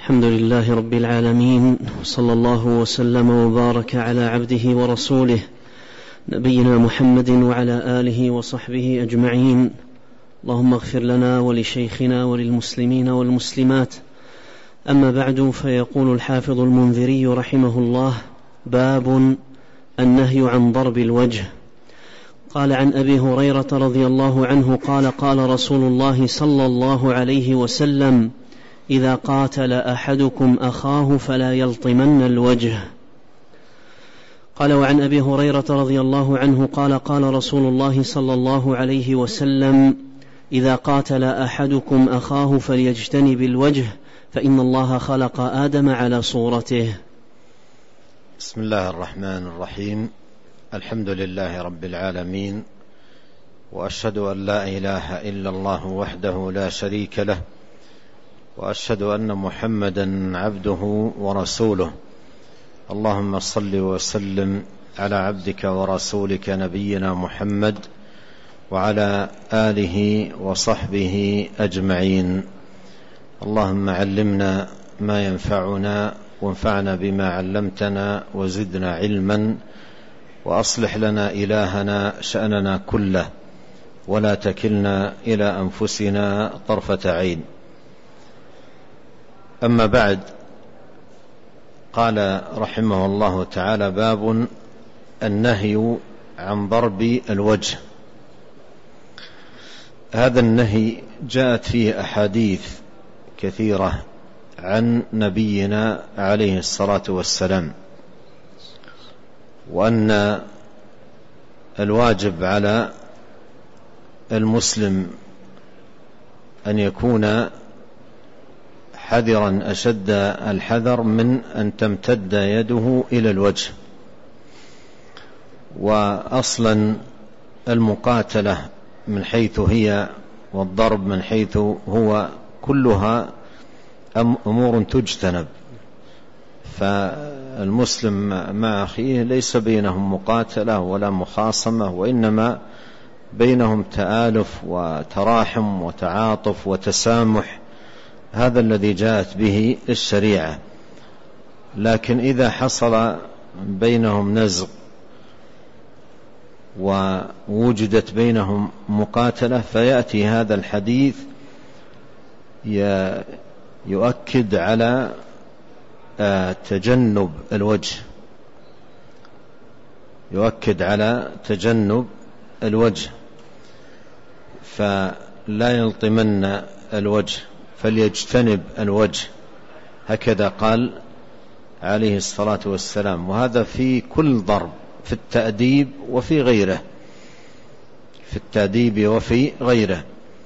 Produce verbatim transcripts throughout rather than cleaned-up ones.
الحمد لله رب العالمين، صلى الله وسلم وبارك على عبده ورسوله نبينا محمد وعلى آله وصحبه أجمعين. اللهم اغفر لنا ولشيخنا وللمسلمين والمسلمات. أما بعد، فيقول الحافظ المنذري رحمه الله: باب النهي عن ضرب الوجه. قال عن أبي هريرة رضي الله عنه قال: قال رسول الله صلى الله عليه وسلم: إذا قاتل أحدكم أخاه فلا يلطمن الوجه. قال: وعن أبي هريرة رضي الله عنه قال: قال رسول الله صلى الله عليه وسلم: إذا قاتل أحدكم أخاه فليجتنب الوجه، فإن الله خلق آدم على صورته. بسم الله الرحمن الرحيم. الحمد لله رب العالمين، وأشهد أن لا إله إلا الله وحده لا شريك له، وأشهد أن محمدا عبده ورسوله. اللهم صل وسلم على عبدك ورسولك نبينا محمد وعلى آله وصحبه أجمعين. اللهم علمنا ما ينفعنا، وانفعنا بما علمتنا، وزدنا علما، وأصلح لنا إلهنا شأننا كله، ولا تكلنا إلى أنفسنا طرفة عين. أما بعد، قال رحمه الله تعالى: باب النهي عن ضرب الوجه. هذا النهي جاءت فيه أحاديث كثيرة عن نبينا عليه الصلاة والسلام، وأن الواجب على المسلم أن يكون حذرا أشد الحذر من أن تمتد يده إلى الوجه. وأصلا المقاتلة من حيث هي والضرب من حيث هو كلها أمور تجتنب، فالمسلم مع أخيه ليس بينهم مقاتلة ولا مخاصمة، وإنما بينهم تآلف وتراحم وتعاطف وتسامح. هذا الذي جاءت به الشريعة. لكن إذا حصل بينهم نزغ ووجدت بينهم مقاتلة، فيأتي هذا الحديث يؤكد على تجنب الوجه، يؤكد على تجنب الوجه، فلا يلطمن الوجه، فليجتنب الوجه، هكذا قال عليه الصلاة والسلام. وهذا في كل ضرب، في التأديب وفي غيره، في التأديب وفي غيره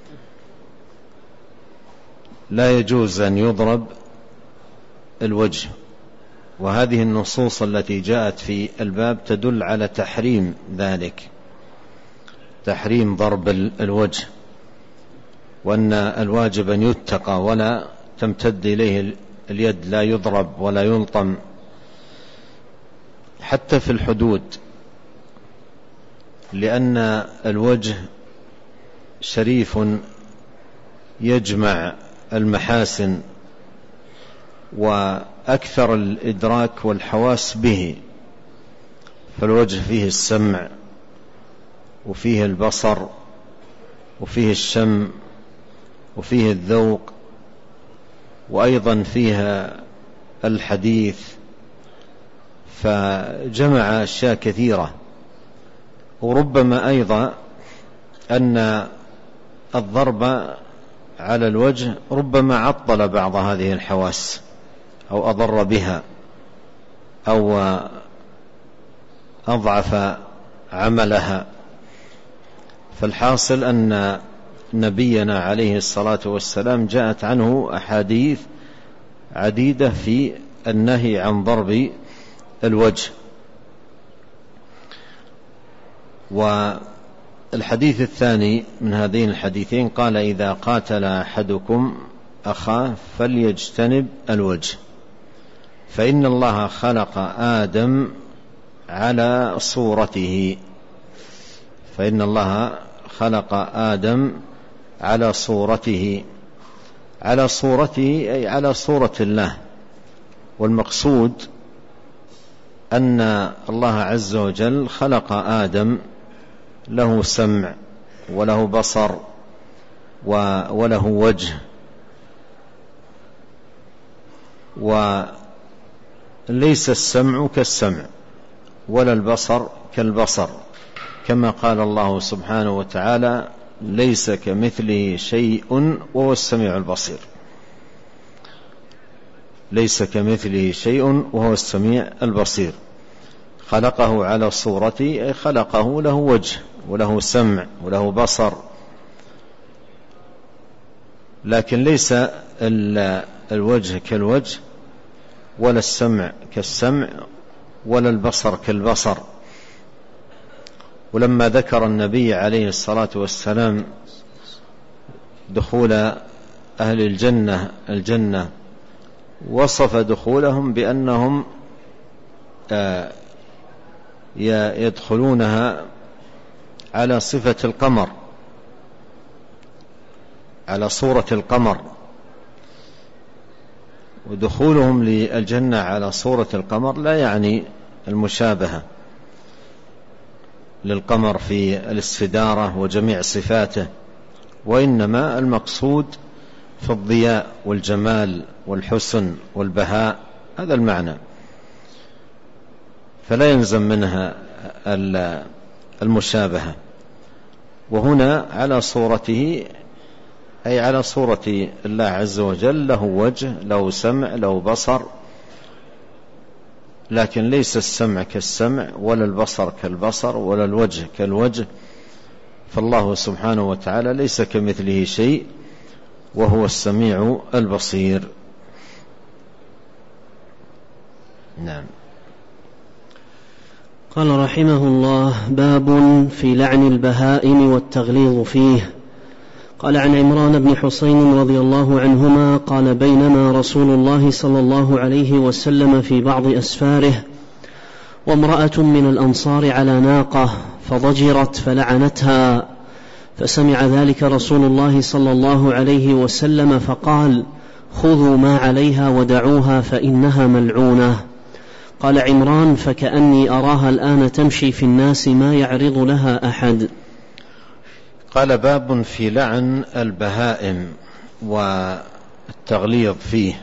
لا يجوز أن يضرب الوجه. وهذه النصوص التي جاءت في الباب تدل على تحريم ذلك، تحريم ضرب الوجه، وأن الواجب أن يتقى ولا تمتد إليه اليد، لا يضرب ولا يلطم. حتى في الحدود، لأن الوجه شريف يجمع المحاسن وأكثر الإدراك والحواس به. فالوجه فيه السمع، وفيه البصر، وفيه الشم، وفيه الذوق، وأيضا فيها الحديث، فجمع أشياء كثيرة. وربما أيضا أن الضرب على الوجه ربما عطل بعض هذه الحواس، أو أضر بها، أو أضعف عملها. فالحاصل أن نبينا عليه الصلاة والسلام جاءت عنه أحاديث عديدة في النهي عن ضرب الوجه. والحديث الثاني من هذين الحديثين قال: إذا قاتل أحدكم أخاه فليجتنب الوجه، فإن الله خلق آدم على صورته. فإن الله خلق آدم على صورته. على صورته أي على صورة الله. والمقصود أن الله عز وجل خلق آدم له سمع وله بصر وله وجه، وليس السمع كالسمع ولا البصر كالبصر، كما قال الله سبحانه وتعالى: ليس كمثله شيء وهو السميع البصير. ليس كمثله شيء وهو السميع البصير. خلقه على صورته أي خلقه له وجه وله سمع وله بصر، لكن ليس الوجه كالوجه ولا السمع كالسمع ولا البصر كالبصر. ولما ذكر النبي عليه الصلاة والسلام دخول أهل الجنة الجنة وصف دخولهم بأنهم يدخلونها على صفة القمر، على صورة القمر. ودخولهم للجنة على صورة القمر لا يعني المشابهة للقمر في الاستدارة وجميع صفاته، وإنما المقصود في الضياء والجمال والحسن والبهاء، هذا المعنى. فلا يلزم منها المشابهة. وهنا على صورته أي على صورة الله عز وجل، له وجه له سمع له بصر، لكن ليس السمع كالسمع ولا البصر كالبصر ولا الوجه كالوجه. فالله سبحانه وتعالى ليس كمثله شيء وهو السميع البصير. نعم. قال رحمه الله: باب في لعن البهائم والتغليظ فيه. قال عن عمران بن حسين رضي الله عنهما قال: بينما رسول الله صلى الله عليه وسلم في بعض أسفاره وامرأة من الأنصار على ناقة فضجرت فلعنتها، فسمع ذلك رسول الله صلى الله عليه وسلم فقال: خذوا ما عليها ودعوها فإنها ملعونة. قال عمران: فكأني أراها الآن تمشي في الناس ما يعرض لها أحد. قال: باب في لعن البهائم والتغليظ فيه.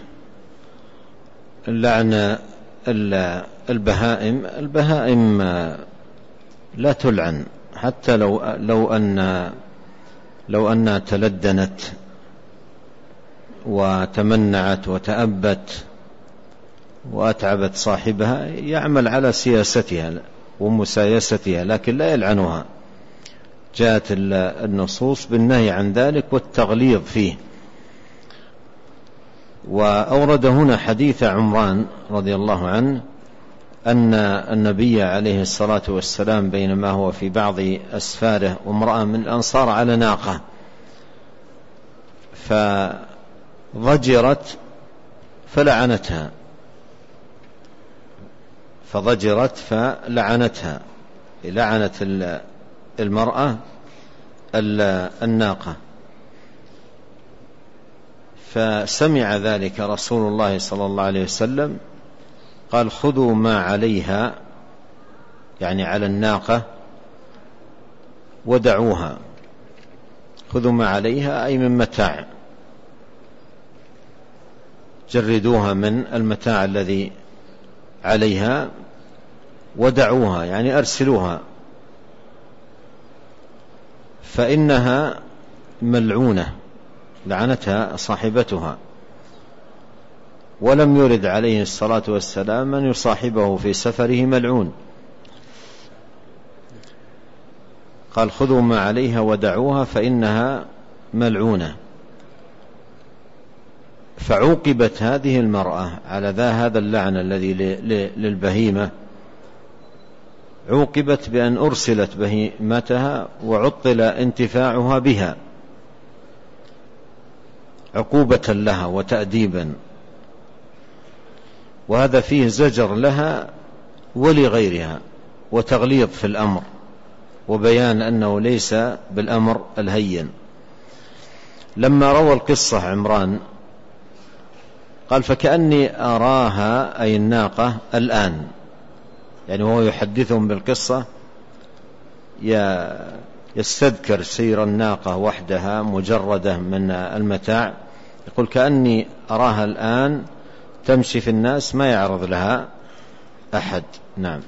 اللعن البهائم البهائم لا تلعن، حتى لو لو أن لو أنها تلدنت وتمنعت وتأبت وأتعبت صاحبها، يعمل على سياستها ومسايستها، لكن لا يلعنها. جاءت النصوص بالنهي عن ذلك والتغليظ فيه. وأورد هنا حديث عمران رضي الله عنه أن النبي عليه الصلاة والسلام بينما هو في بعض أسفاره وامرأة من الأنصار على ناقة فضجرت فلعنتها فضجرت فلعنتها لعنت المرأة الناقة. فسمع ذلك رسول الله صلى الله عليه وسلم قال: خذوا ما عليها، يعني على الناقة، ودعوها. خذوا ما عليها أي من متاع، جردوها من المتاع الذي عليها ودعوها، يعني أرسلوها، فإنها ملعونة، لعنتها صاحبتها. ولم يرد عليه الصلاة والسلام من يصاحبه في سفره ملعون. قال: خذوا ما عليها ودعوها فإنها ملعونة. فعوقبت هذه المرأة على ذا هذا اللعن الذي للبهيمة، عوقبت بأن أرسلت بهيمتها وعطل انتفاعها بها عقوبة لها وتأديبا، وهذا فيه زجر لها ولغيرها وتغليظ في الأمر وبيان أنه ليس بالأمر الهين. لما روى القصة عمران قال فكأني أراها أي الناقة الآن، يعني وهو يحدثهم بالقصة يستذكر سير الناقة وحدها مجردة من المتاع، يقول كأني أراها الآن تمشي في الناس ما يعرض لها أحد. نعم.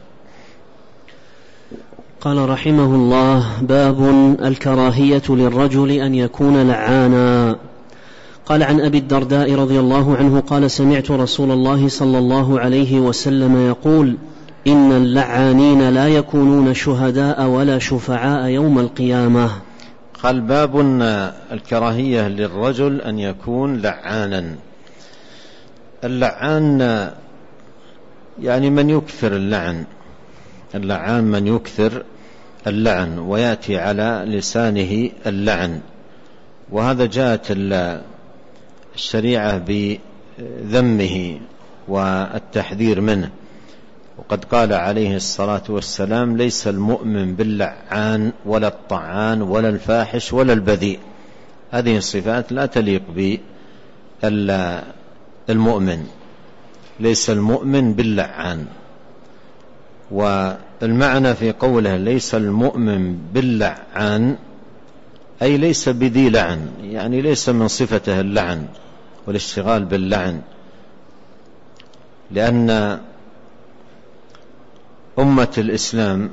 قال رحمه الله: باب الكراهية للرجل أن يكون لعانا. قال عن أبي الدرداء رضي الله عنه قال: سمعت رسول الله صلى الله عليه وسلم يقول: إن اللعانين لا يكونون شهداء ولا شفعاء يوم القيامة. قال: باب الكراهية للرجل أن يكون لعانا. اللعان يعني من يكثر اللعن، اللعان من يكثر اللعن ويأتي على لسانه اللعن، وهذا جاءت الشريعة بذمه والتحذير منه. وقد قال عليه الصلاة والسلام: ليس المؤمن باللعان ولا الطعان ولا الفاحش ولا البذيء. هذه الصفات لا تليق بالمؤمن، ليس المؤمن باللعان. والمعنى في قوله ليس المؤمن باللعان أي ليس بذي لعن، يعني ليس من صفته اللعن والاشتغال باللعن، لأن أمة الإسلام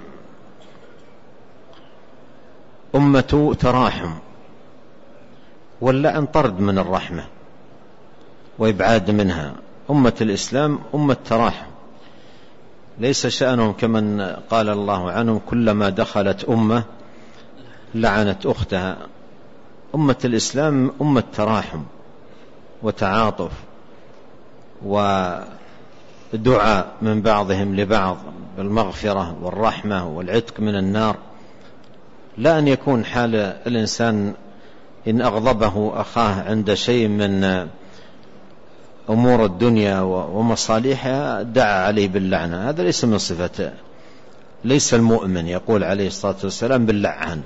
أمة تراحم، واللعن طرد من الرحمة وإبعاد منها. أمة الإسلام أمة تراحم، ليس شأنهم كمن قال الله عنهم: كلما دخلت أمة لعنت أختها. أمة الإسلام أمة تراحم وتعاطف ودعاء من بعضهم لبعض بالمغفرة والرحمة والعتق من النار، لا أن يكون حال الإنسان إن أغضبه أخاه عند شيء من أمور الدنيا ومصالحها دعا عليه باللعنة. هذا ليس من صفته، ليس المؤمن يقول عليه الصلاة والسلام باللعان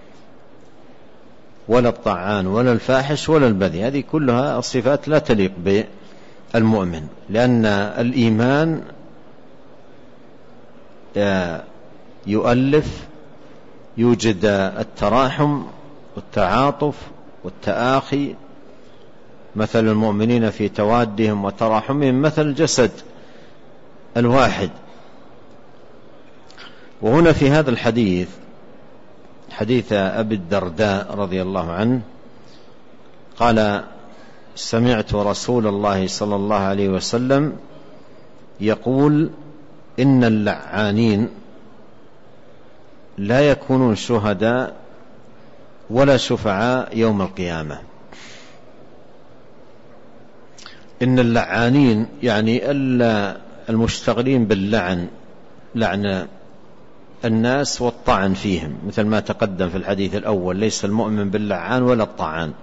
ولا الطعان ولا الفاحش ولا البذيء. هذه كلها صفات لا تليق بالمؤمن، لأن الإيمان يؤلف، يوجد التراحم والتعاطف والتآخي. مثل المؤمنين في توادهم وتراحمهم مثل الجسد الواحد. وهنا في هذا الحديث، حديث أبي الدرداء رضي الله عنه، قال: سمعت رسول الله صلى الله عليه وسلم يقول: إن اللعانين لا يكونون شهداء ولا شفعاء يوم القيامة. إن اللعانين يعني المشتغلين باللعن، لعن الناس والطعن فيهم، مثل ما تقدم في الحديث الأول: ليس المؤمن باللعان ولا الطعان.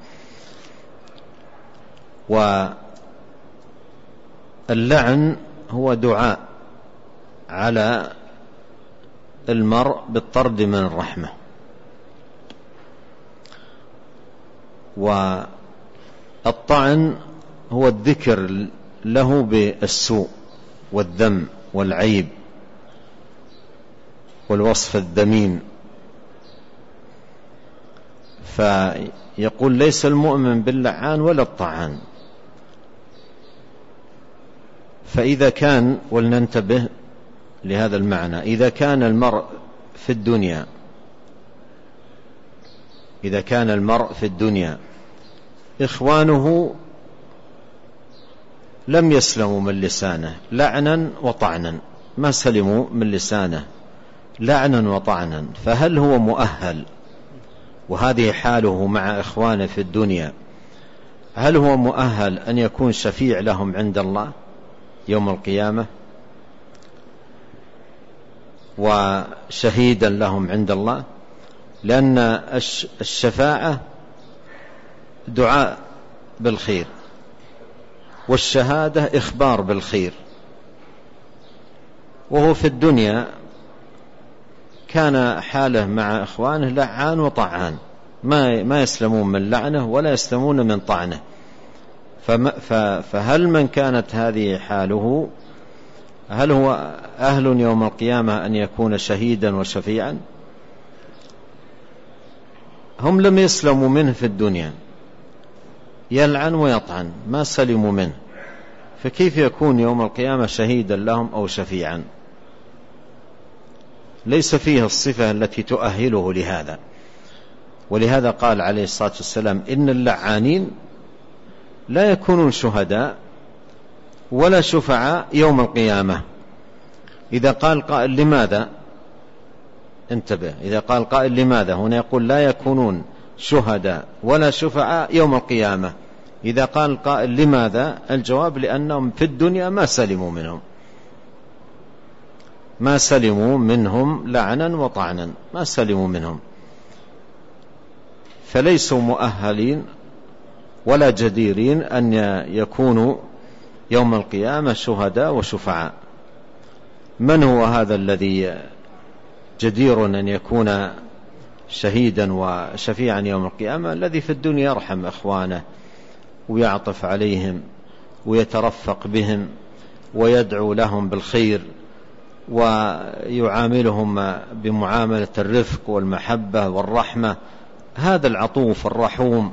واللعن هو دعاء على المرء بالطرد من الرحمة، والطعن هو الذكر له بالسوء والذم والعيب والوصف الذميم. فيقول: ليس المؤمن باللعان ولا الطعان. فإذا كان، ولننتبه لهذا المعنى، إذا كان المرء في الدنيا إذا كان المرء في الدنيا إخوانه لم يسلموا من لسانه لعنا وطعنا، ما سلموا من لسانه لعنا وطعنا، فهل هو مؤهل، وهذه حاله مع إخوانه في الدنيا، هل هو مؤهل أن يكون شفيع لهم عند الله يوم القيامة وشهيدا لهم عند الله؟ لأن الشفاعة دعاء بالخير، والشهادة إخبار بالخير. وهو في الدنيا كان حاله مع إخوانه لعان وطعان، ما ما يسلمون من لعنه ولا يسلمون من طعنه. فهل من كانت هذه حاله هل هو أهل يوم القيامة أن يكون شهيدا وشفيعا؟ هم لم يسلموا منه في الدنيا، يلعن ويطعن، ما سلموا منه، فكيف يكون يوم القيامة شهيدا لهم أو شفيعا؟ ليس فيه الصفة التي تؤهله لهذا. ولهذا قال عليه الصلاة والسلام إن اللعانين لا يكونون شهداء ولا شفعاء يوم القيامة. إذا قال قائل لماذا؟ انتبه، إذا قال قائل لماذا هنا يقول لا يكونون شهداء ولا شفعاء يوم القيامة. إذا قال قائل لماذا؟ الجواب لأنهم في الدنيا ما سلموا منهم، ما سلموا منهم لعنا وطعنا، ما سلموا منهم، فليسوا مؤهلين ولا جديرين أن يكونوا يوم القيامة شهداء وشفعاء. من هو هذا الذي جدير أن يكون شهيدا وشفيعا يوم القيامة؟ الذي في الدنيا يرحم إخوانه ويعطف عليهم ويترفق بهم ويدعو لهم بالخير ويعاملهم بمعاملة الرفق والمحبة والرحمة. هذا العطوف الرحوم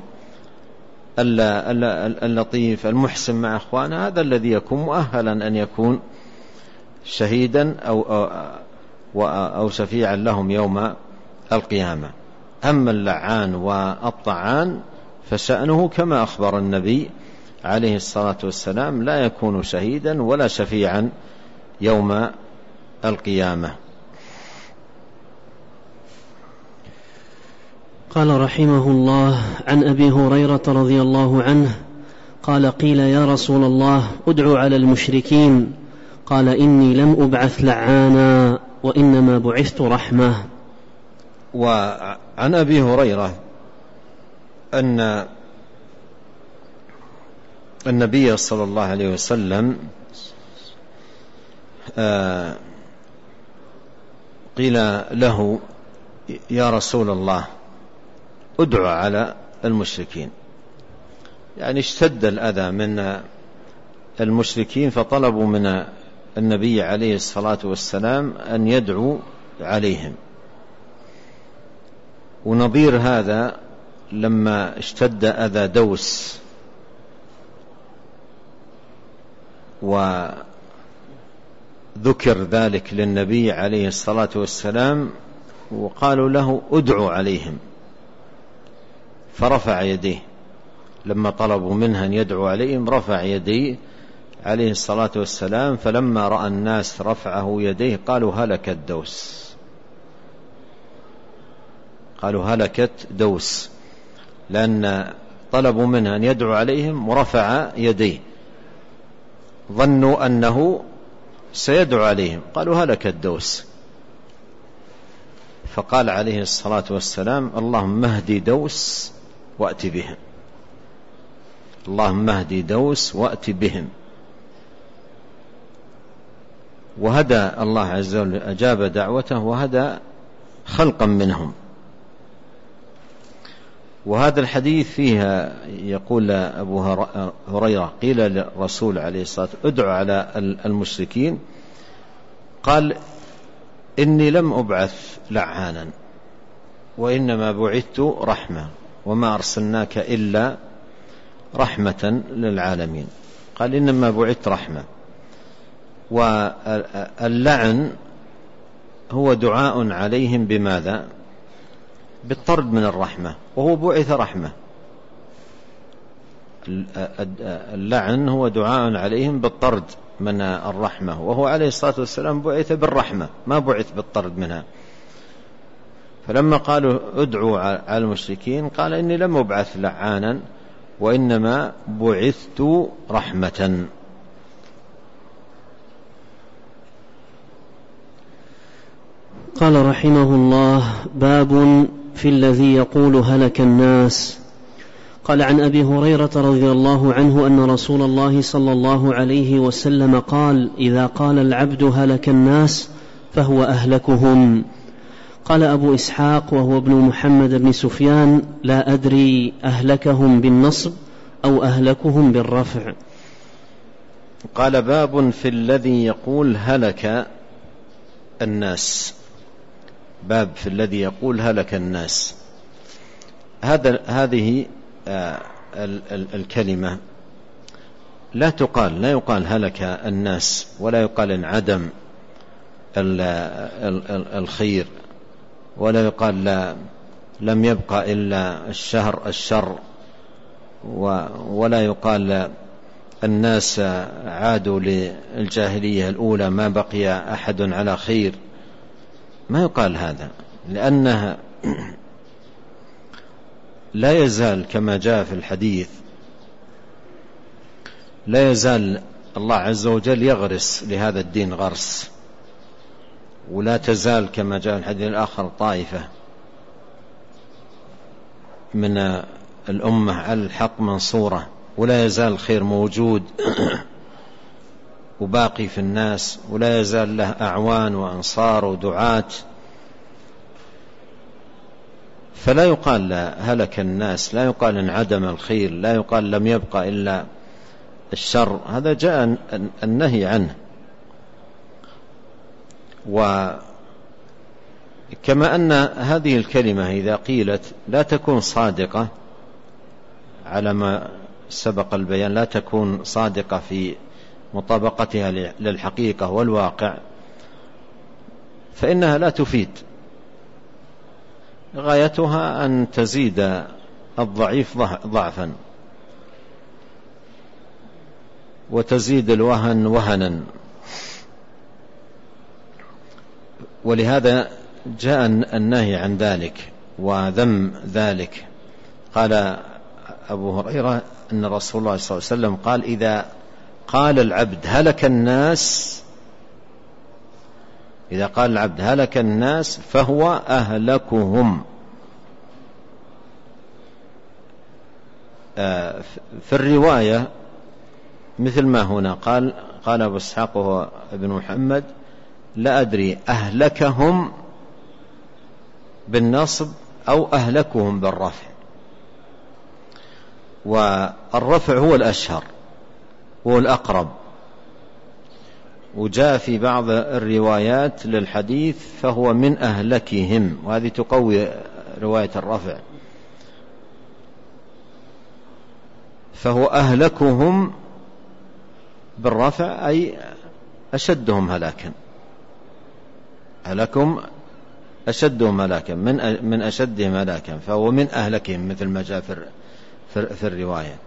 اللطيف المحسن مع إخوانه، هذا الذي يكون مؤهلا أن يكون شهيدا أو, أو, أو شفيعا لهم يوم القيامة. أما اللعان والطعان فشأنه كما أخبر النبي عليه الصلاة والسلام لا يكون شهيدا ولا شفيعا يوم القيامة. قال رحمه الله: عن أبي هريرة رضي الله عنه قال: قيل يا رسول الله ادعو على المشركين، قال: إني لم أبعث لعانا وإنما بعثت رحمة. وعن أبي هريرة أن النبي صلى الله عليه وسلم قيل له يا رسول الله ادعو على المشركين، يعني اشتد الأذى من المشركين فطلبوا من النبي عليه الصلاة والسلام أن يدعو عليهم. ونظير هذا لما اشتد أذى دوس وذكر ذلك للنبي عليه الصلاة والسلام وقالوا له ادعو عليهم، فرفع يديه لما طلبوا منه أن يدعو عليهم، رفع يديه عليه الصلاة والسلام. فلما رأى الناس رفعه يديه قالوا هلكت دوس، قالوا هلكت دوس، لأن طلبوا منه أن يدعو عليهم ورفع يديه، ظنوا أنه سيدعو عليهم، قالوا هلكت دوس. فقال عليه الصلاة والسلام اللهم اهدي دوس وأت بهم، اللهم اهدي دوس وأت بهم. وهدى الله عز وجل، أجاب دعوته وهدى خلقا منهم. وهذا الحديث فيها يقول أبو هريرة قيل للرسول عليه الصلاة والسلام ادعو على المشركين، قال إني لم أبعث لعانا وإنما بعثت رحمة وما أرسلناك إلا رحمة للعالمين. قال إنما بعثت رحمة. واللعن هو دعاء عليهم بماذا؟ بالطرد من الرحمة، وهو بعث رحمة. اللعن هو دعاء عليهم بالطرد من الرحمة، وهو عليه الصلاة والسلام بعث بالرحمة ما بعث بالطرد منها. فلما قالوا ادعوا على المشركين قال إني لم أبعث لعانا وإنما بعثت رحمة. قال رحمه الله: باب في الذي يقول هلك الناس. قال عن أبي هريرة رضي الله عنه أن رسول الله صلى الله عليه وسلم قال: إذا قال العبد هلك الناس فهو أهلكهم. قال أبو إسحاق وهو ابن محمد بن سفيان: لا أدري أهلكهم بالنصب أو أهلكهم بالرفع. قال: باب في الذي يقول هلك الناس. باب في الذي يقول هلك الناس. هذا هذه آه ال ال الكلمة لا تقال لا يقال هلك الناس، ولا يقال انعدم ال ال الخير، ولا يقال لا لم يبقى إلا الشهر الشر، ولا يقال الناس عادوا للجاهلية الأولى ما بقي أحد على خير. ما يقال هذا، لأنها لا يزال كما جاء في الحديث، لا يزال الله عز وجل يغرس لهذا الدين غرس، ولا تزال كما جاء في الحديث الآخر طائفة من الأمة على الحق منصورة، ولا يزال الخير موجود وباقي في الناس، ولا يزال له أعوان وأنصار ودعاة. فلا يقال هلك الناس، لا يقال انعدم الخير، لا يقال لم يبقى إلا الشر. هذا جاء النهي عنه. وكما أن هذه الكلمة إذا قيلت لا تكون صادقة على ما سبق البيان، لا تكون صادقة في مطابقتها للحقيقة والواقع، فإنها لا تفيد. غايتها أن تزيد الضعيف ضعفا، وتزيد الوهن وهنا. ولهذا جاء النهي عن ذلك وذم ذلك. قال أبو هريرة أن رسول الله صلى الله عليه وسلم قال: إذا قال العبد هلك الناس، إذا قال العبد هلك الناس فهو أهلكهم. في الرواية مثل ما هنا قال قال أبو إسحاق وهو ابن محمد: لا أدري أهلكهم بالنصب أو أهلكهم بالرفع. والرفع هو الأشهر، هو الأقرب، وجاء في بعض الروايات للحديث فهو من أهلكهم، وهذه تقوي رواية الرفع. فهو أهلكهم بالرفع أي أشدهم هلاكا، هلكهم أشدهم هلاكا، من من أشدهم هلاكا، فهو من أهلكهم مثل ما جاء في في الرواية.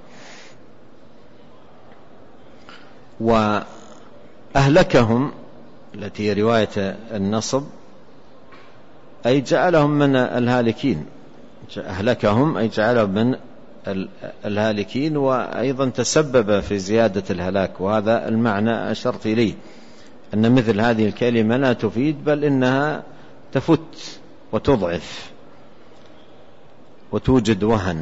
وأهلكهم التي رواية النصب أي جعلهم من الهالكين، أهلكهم أي جعلهم من الهالكين، وأيضا تسبب في زيادة الهلاك. وهذا المعنى أشرت إليه، أن مثل هذه الكلمة لا تفيد، بل إنها تفت وتضعف وتوجد وهن،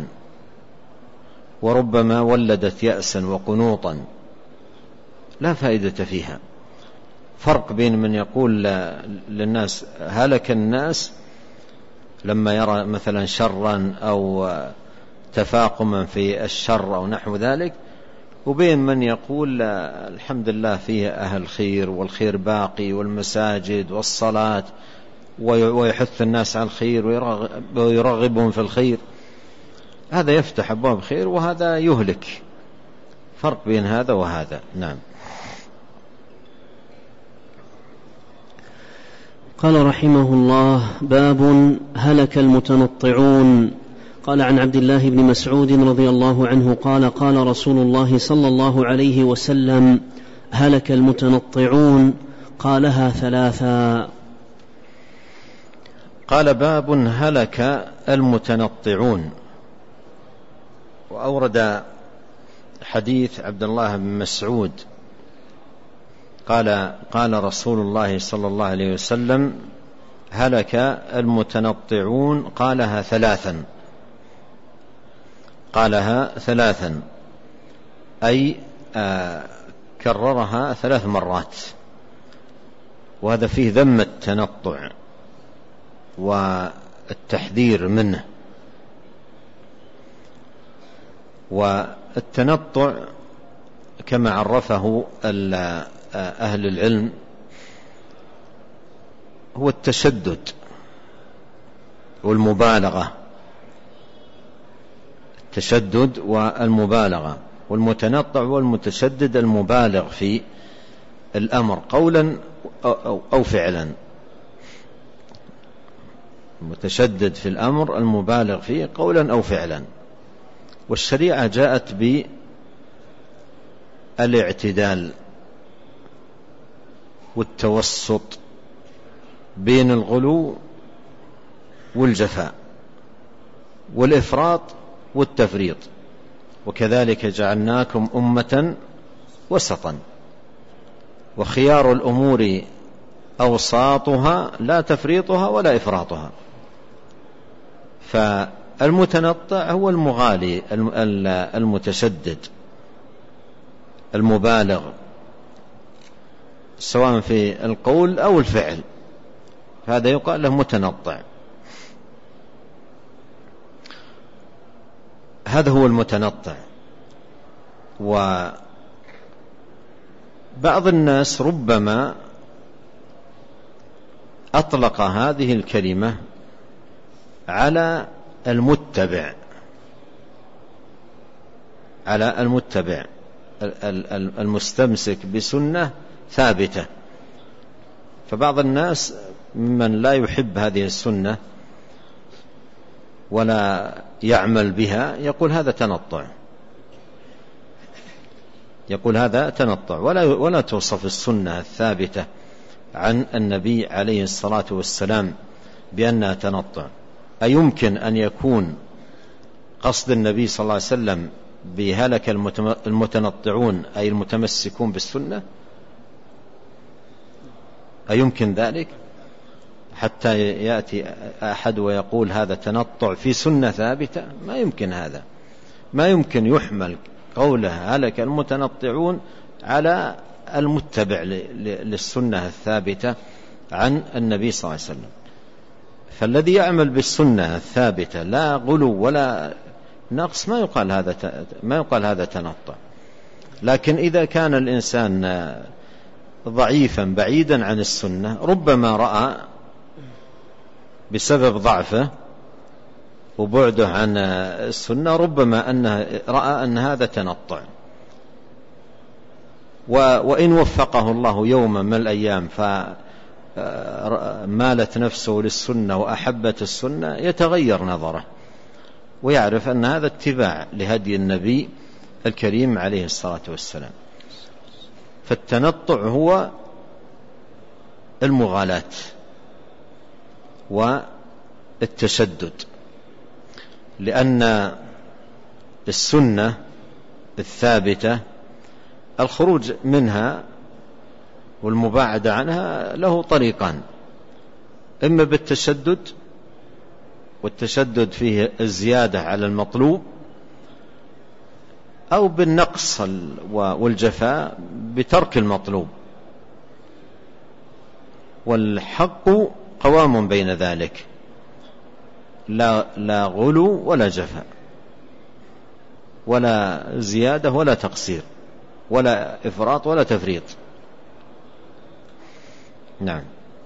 وربما ولدت يأسا وقنوطا لا فائدة فيها. فرق بين من يقول للناس هلك الناس لما يرى مثلا شرا أو تفاقما في الشر أو نحو ذلك، وبين من يقول الحمد لله فيه أهل خير والخير باقي والمساجد والصلاة، ويحث الناس على الخير ويرغبهم في الخير. هذا يفتح أبواب خير وهذا يهلك. فرق بين هذا وهذا. نعم. قال رحمه الله: باب هلك المتنطعون. قال عن عبد الله بن مسعود رضي الله عنه قال: قال رسول الله صلى الله عليه وسلم: هلك المتنطعون. قالها ثلاثا. قال: باب هلك المتنطعون. وأورد حديث عبد الله بن مسعود قال: قال رسول الله صلى الله عليه وسلم: هلك المتنطعون. قالها ثلاثا، قالها ثلاثا أي آه كررها ثلاث مرات، وهذا فيه ذم التنطع، والتحذير منه. والتنطع كما عرفه أهل العلم هو التشدد والمبالغة، التشدد والمبالغة. والمتنطع والمتشدد المبالغ في الأمر قولا أو فعلا، المتشدد في الأمر المبالغ فيه قولا أو فعلا. والشريعة جاءت بالاعتدال والتوسط بين الغلو والجفاء والإفراط والتفريط، وكذلك جعلناكم أمة وسطا، وخيار الأمور أوساطها لا تفريطها ولا إفراطها. فالمتنطع هو المغالي المتشدد المبالغ سواء في القول أو الفعل، هذا يقال له متنطع. هذا هو المتنطع. وبعض الناس ربما أطلق هذه الكلمة على المتبع، على المتبع المستمسك بسنة ثابتة. فبعض الناس ممن لا يحب هذه السنة ولا يعمل بها يقول هذا تنطع، يقول هذا تنطع، ولا ولا توصف السنة الثابتة عن النبي عليه الصلاة والسلام بأنها تنطع. أيمكن أن يكون قصد النبي صلى الله عليه وسلم بهلك المتنطعون أي المتمسكون بالسنة؟ أيمكن ذلك؟ حتى يأتي أحد ويقول هذا تنطع في سنة ثابتة؟ ما يمكن هذا، ما يمكن يحمل قوله هلك المتنطعون على المتبع للسنة الثابتة عن النبي صلى الله عليه وسلم. فالذي يعمل بالسنة الثابتة لا غلو ولا نقص ما يقال هذا ما يقال هذا تنطع. لكن إذا كان الإنسان ضعيفا بعيدا عن السنة ربما رأى بسبب ضعفه وبعده عن السنة ربما أنه رأى أن هذا تنطع، وإن وفقه الله يوما من الأيام فمالت نفسه للسنة وأحبت السنة يتغير نظره ويعرف أن هذا اتباع لهدي النبي الكريم عليه الصلاة والسلام. فالتنطع هو المغالاة والتشدد، لأن السنة الثابتة الخروج منها والمباعدة عنها له طريقان: إما بالتشدد، والتشدد فيه الزيادة على المطلوب، أو بالنقص والجفاء بترك المطلوب. والحق قوام بين ذلك، لا, لا غلو ولا جفاء ولا زيادة ولا تقصير ولا إفراط ولا تفريط. نعم.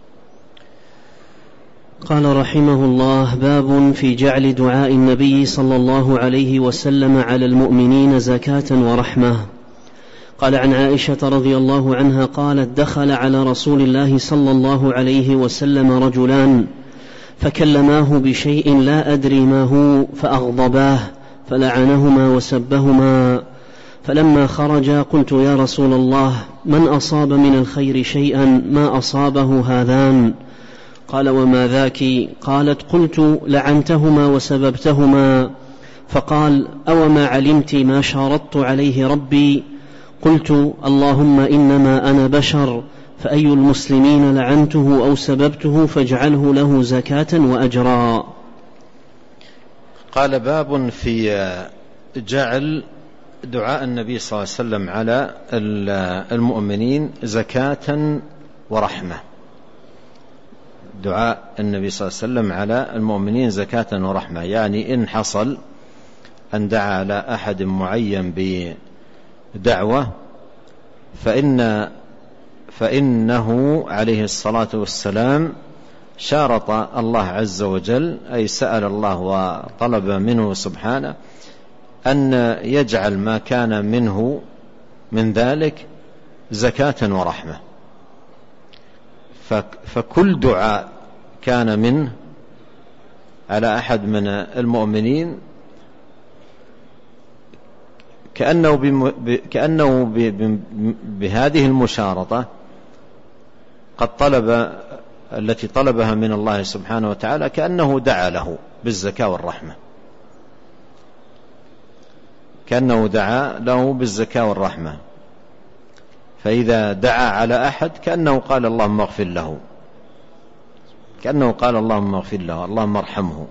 قال رحمه الله: باب في جعل دعاء النبي صلى الله عليه وسلم على المؤمنين زكاة ورحمة. قال عن عائشة رضي الله عنها قالت: دخل على رسول الله صلى الله عليه وسلم رجلان فكلماه بشيء لا أدري ما هو فأغضباه فلعنهما وسبهما، فلما خرجا قلت: يا رسول الله، من أصاب من الخير شيئا ما أصابه هذان؟ قال: وما ذاك؟ قالت: قلت: لعنتهما وسببتهما. فقال: أوما علمت ما شارطت عليه ربي؟ قلت: اللهم إنما أنا بشر، فأي المسلمين لعنته أو سببته فاجعله له زكاة وأجرا. قال: باب في جعل دعاء النبي صلى الله عليه وسلم على المؤمنين زكاة ورحمة. دعاء النبي صلى الله عليه وسلم على المؤمنين زكاة ورحمة، يعني إن حصل أن دعا على أحد معين بدعوة فإن فإنه عليه الصلاة والسلام شارط الله عز وجل، أي سأل الله وطلب منه سبحانه أن يجعل ما كان منه من ذلك زكاة ورحمة. فكل دعاء كان منه على أحد من المؤمنين كأنه, كأنه بهذه المشارطة قد طلب التي طلبها من الله سبحانه وتعالى كأنه دعا له بالزكاة والرحمة، كأنه دعا له بالزكاة والرحمة. فإذا دعا على أحد كأنه قال اللهم اغفر له، كأنه قال اللهم اغفر له، اللهم ارحمه.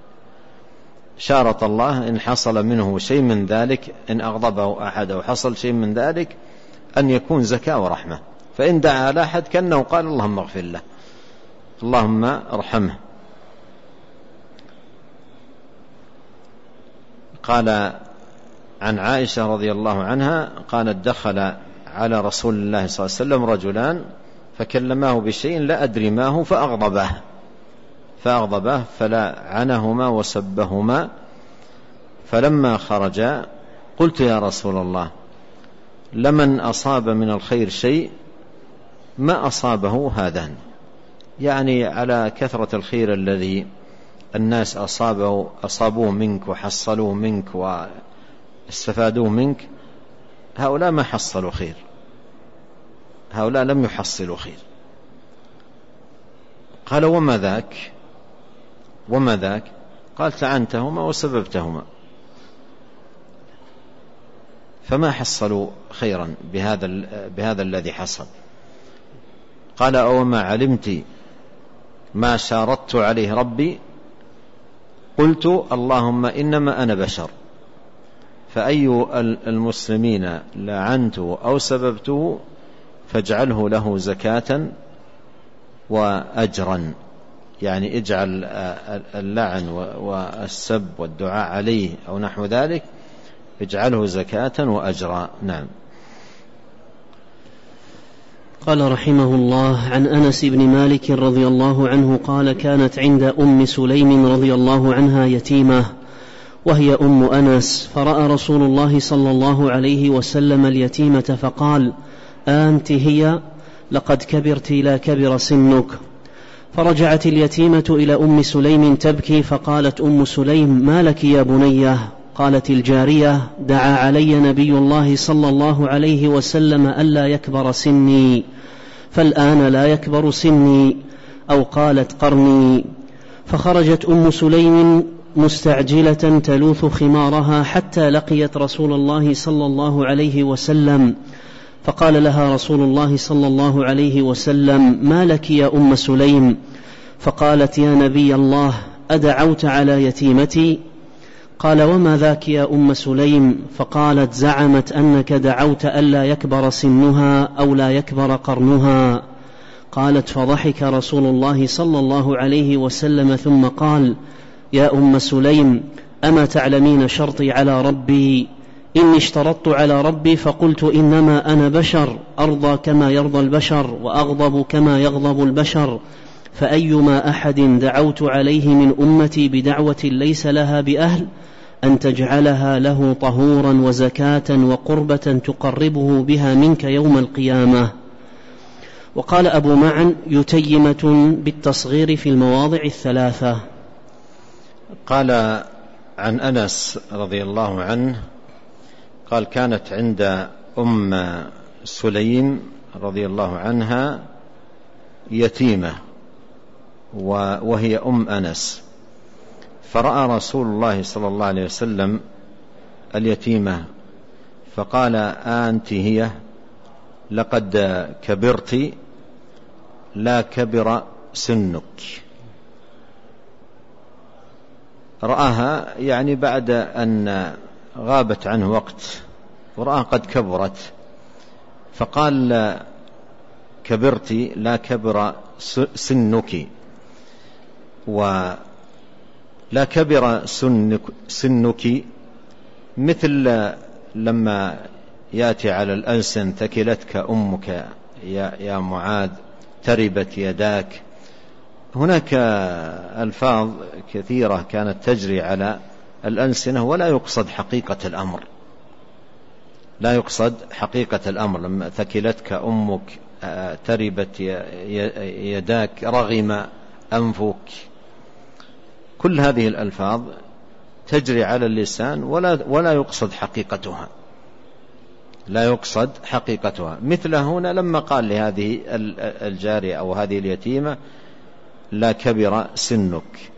شارط الله إن حصل منه شيء من ذلك، إن أغضبه أحد أو حصل شيء من ذلك، أن يكون زكاة ورحمة. فإن دعا على أحد كأنه قال اللهم اغفر له، اللهم ارحمه. قال عن عائشة رضي الله عنها قالت دخل على رسول الله صلى الله عليه وسلم رجلان فكلماه بشيء لا أدري ما هو فأغضبه فأغضبه فلعنهما وسبهما، فلما خرجا قلت يا رسول الله لمن أصاب من الخير شيء ما أصابه هذان، يعني على كثرة الخير الذي الناس أصابوا أصابوه منك وحصلوه منك واستفادوه منك، هؤلاء ما حصلوا خير، هؤلاء لم يحصلوا خير. قال وما ذاك وما ذاك؟ قال لعنتهما وسببتهما، فما حصلوا خيرا بهذا, بهذا الذي حصل. قال أوما علمت ما شارطت عليه ربي؟ قلت اللهم إنما أنا بشر، فأي المسلمين لعنته أو سببته فاجعله له زكاة وأجرا، يعني اجعل اللعن والسب والدعاء عليه أو نحو ذلك اجعله زكاة وأجرا. نعم. قال رحمه الله عن أنس بن مالك رضي الله عنه قال كانت عند أم سليم رضي الله عنها يتيمة وهي أم أنس، فرأى رسول الله صلى الله عليه وسلم اليتيمة فقال أنت هي؟ لقد كبرت لا كبر سنك. فرجعت اليتيمة إلى أم سليم تبكي، فقالت أم سليم ما لك يا بنية؟ قالت الجارية دعا علي نبي الله صلى الله عليه وسلم ألا يكبر سني، فالآن لا يكبر سني، أو قالت قرني. فخرجت أم سليم مستعجلة تلوث خمارها حتى لقيت رسول الله صلى الله عليه وسلم، فقال لها رسول الله صلى الله عليه وسلم ما لك يا أم سليم؟ فقالت يا نبي الله أدعوت على يتيمتي؟ قال وما ذاك يا أم سليم؟ فقالت زعمت أنك دعوت ألا يكبر سنها أو لا يكبر قرنها. قالت فضحك رسول الله صلى الله عليه وسلم ثم قال يا أم سليم أما تعلمين شرطي على ربي؟ إني اشترطت على ربي فقلت إنما أنا بشر أرضى كما يرضى البشر وأغضب كما يغضب البشر، فأيما أحد دعوت عليه من أمتي بدعوة ليس لها بأهل أن تجعلها له طهورا وزكاة وقربة تقربه بها منك يوم القيامة. وقال أبو معن يتيمة بالتصغير في المواضع الثلاثة. قال عن أنس رضي الله عنه قال كانت عند أم سليم رضي الله عنها يتيمة وهي أم أنس، فرأى رسول الله صلى الله عليه وسلم اليتيمة فقال أنت هي؟ لقد كبرت لا كبر سنك. رآها يعني بعد أن غابت عنه وقت ورآها قد كبرت، فقال كبرت لا كبر سنك، ولا كبر سنك, سنك مثل لما يأتي على الألسن ثكلتك أمك يا, يا معاذ، تربت يداك. هناك ألفاظ كثيرة كانت تجري على الألسنة ولا يقصد حقيقة الأمر، لا يقصد حقيقة الأمر. لما ثكلتك أمك، تربت يداك، رغم أنفك، كل هذه الألفاظ تجري على اللسان ولا, ولا يقصد حقيقتها، لا يقصد حقيقتها. مثل هنا لما قال لهذه الجارية أو هذه اليتيمة لا كبر سنك،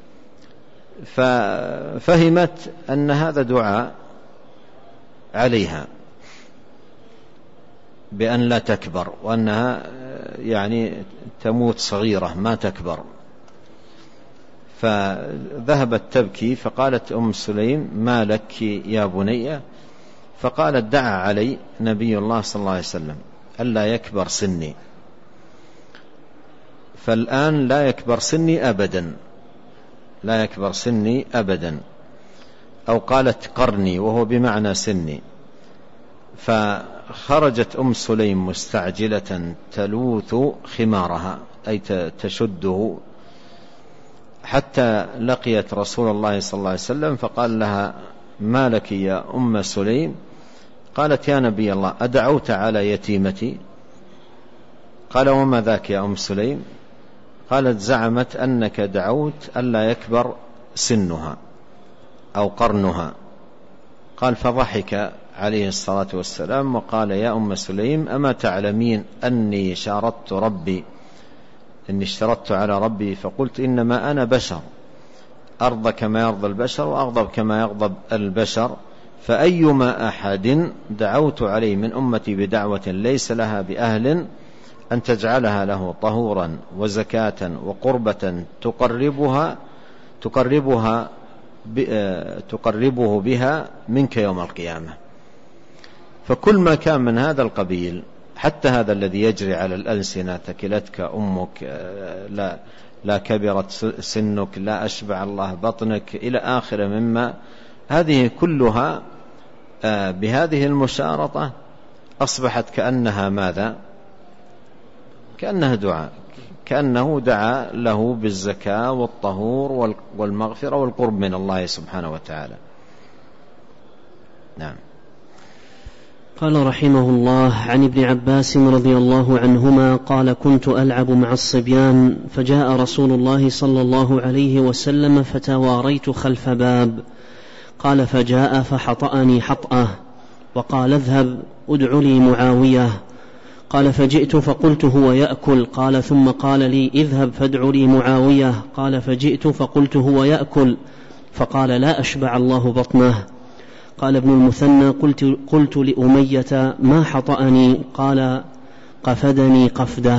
ففهمت أن هذا دعاء عليها بأن لا تكبر، وأنها يعني تموت صغيرة ما تكبر. فذهبت تبكي، فقالت أم سليم ما لك يا بني؟ فقالت دعا علي نبي الله صلى الله عليه وسلم ألا يكبر سني، فالآن لا يكبر سني أبدا، لا يكبر سني أبدا. أو قالت قرني وهو بمعنى سني. فخرجت أم سليم مستعجلة تلوث خمارها أي تشده، حتى لقيت رسول الله صلى الله عليه وسلم فقال لها ما لك يا أم سليم؟ قالت يا نبي الله أدعوت على يتيمتي؟ قال وما ذاك يا أم سليم؟ قالت زعمت أنك دعوت ألا يكبر سنها أو قرنها. قال فضحك عليه الصلاة والسلام وقال يا أم سليم أما تعلمين أني شاردت ربي، إني اشترطت على ربي فقلت إنما أنا بشر أرضى كما يرضى البشر وأغضب كما يغضب البشر، فأيما أحد دعوت عليه من أمتي بدعوة ليس لها بأهل أن تجعلها له طهورا وزكاة وقربة تقربها تقربها تقربه بها منك يوم القيامة. فكل ما كان من هذا القبيل، حتى هذا الذي يجري على الألسنة ثكلتك أمك، لا, لا كبرت سنك، لا أشبع الله بطنك، إلى آخر مما، هذه كلها بهذه المشارطة أصبحت كأنها ماذا؟ كأنها دعاء، كأنه دعا له بالزكاة والطهور والمغفرة والقرب من الله سبحانه وتعالى. نعم. قال رحمه الله عن ابن عباس رضي الله عنهما قال كنت ألعب مع الصبيان فجاء رسول الله صلى الله عليه وسلم فتواريت خلف باب، قال فجاء فحطأني حطأة وقال اذهب ادع لي معاوية، قال فجئت فقلت هو يأكل، قال ثم قال لي اذهب فادع لي معاوية، قال فجئت فقلت هو يأكل، فقال لا أشبع الله بطنه. قال ابن المثنى قلت, قلت لأمية ما حطأني؟ قال قفدني قفده.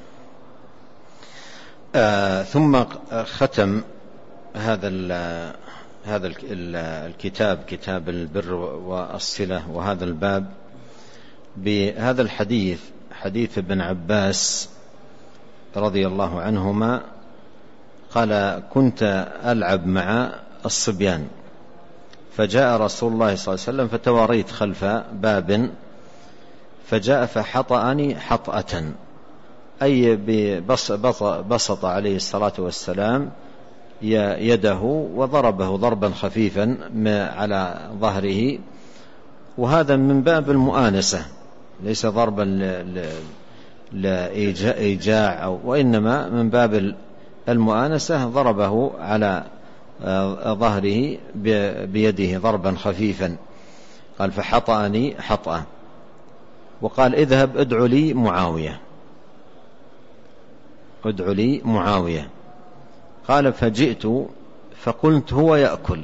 آه ثم ختم هذا هذا الكتاب، كتاب البر والصلة، وهذا الباب بهذا الحديث، حديث ابن عباس رضي الله عنهما قال كنت ألعب مع الصبيان فجاء رسول الله صلى الله عليه وسلم فتواريت خلف باب فجاء فحطأني حطأة، أي بسط عليه الصلاة والسلام يده وضربه ضربا خفيفا على ظهره، وهذا من باب المؤانسة، ليس ضربا لإيجاع أو وإنما من باب المؤانسة، ضربه على ظهره بيده ضربا خفيفا. قال فحطأني حطأة، وقال اذهب ادع لي معاوية، ادع لي معاوية. قال فجئت فقلت هو يأكل،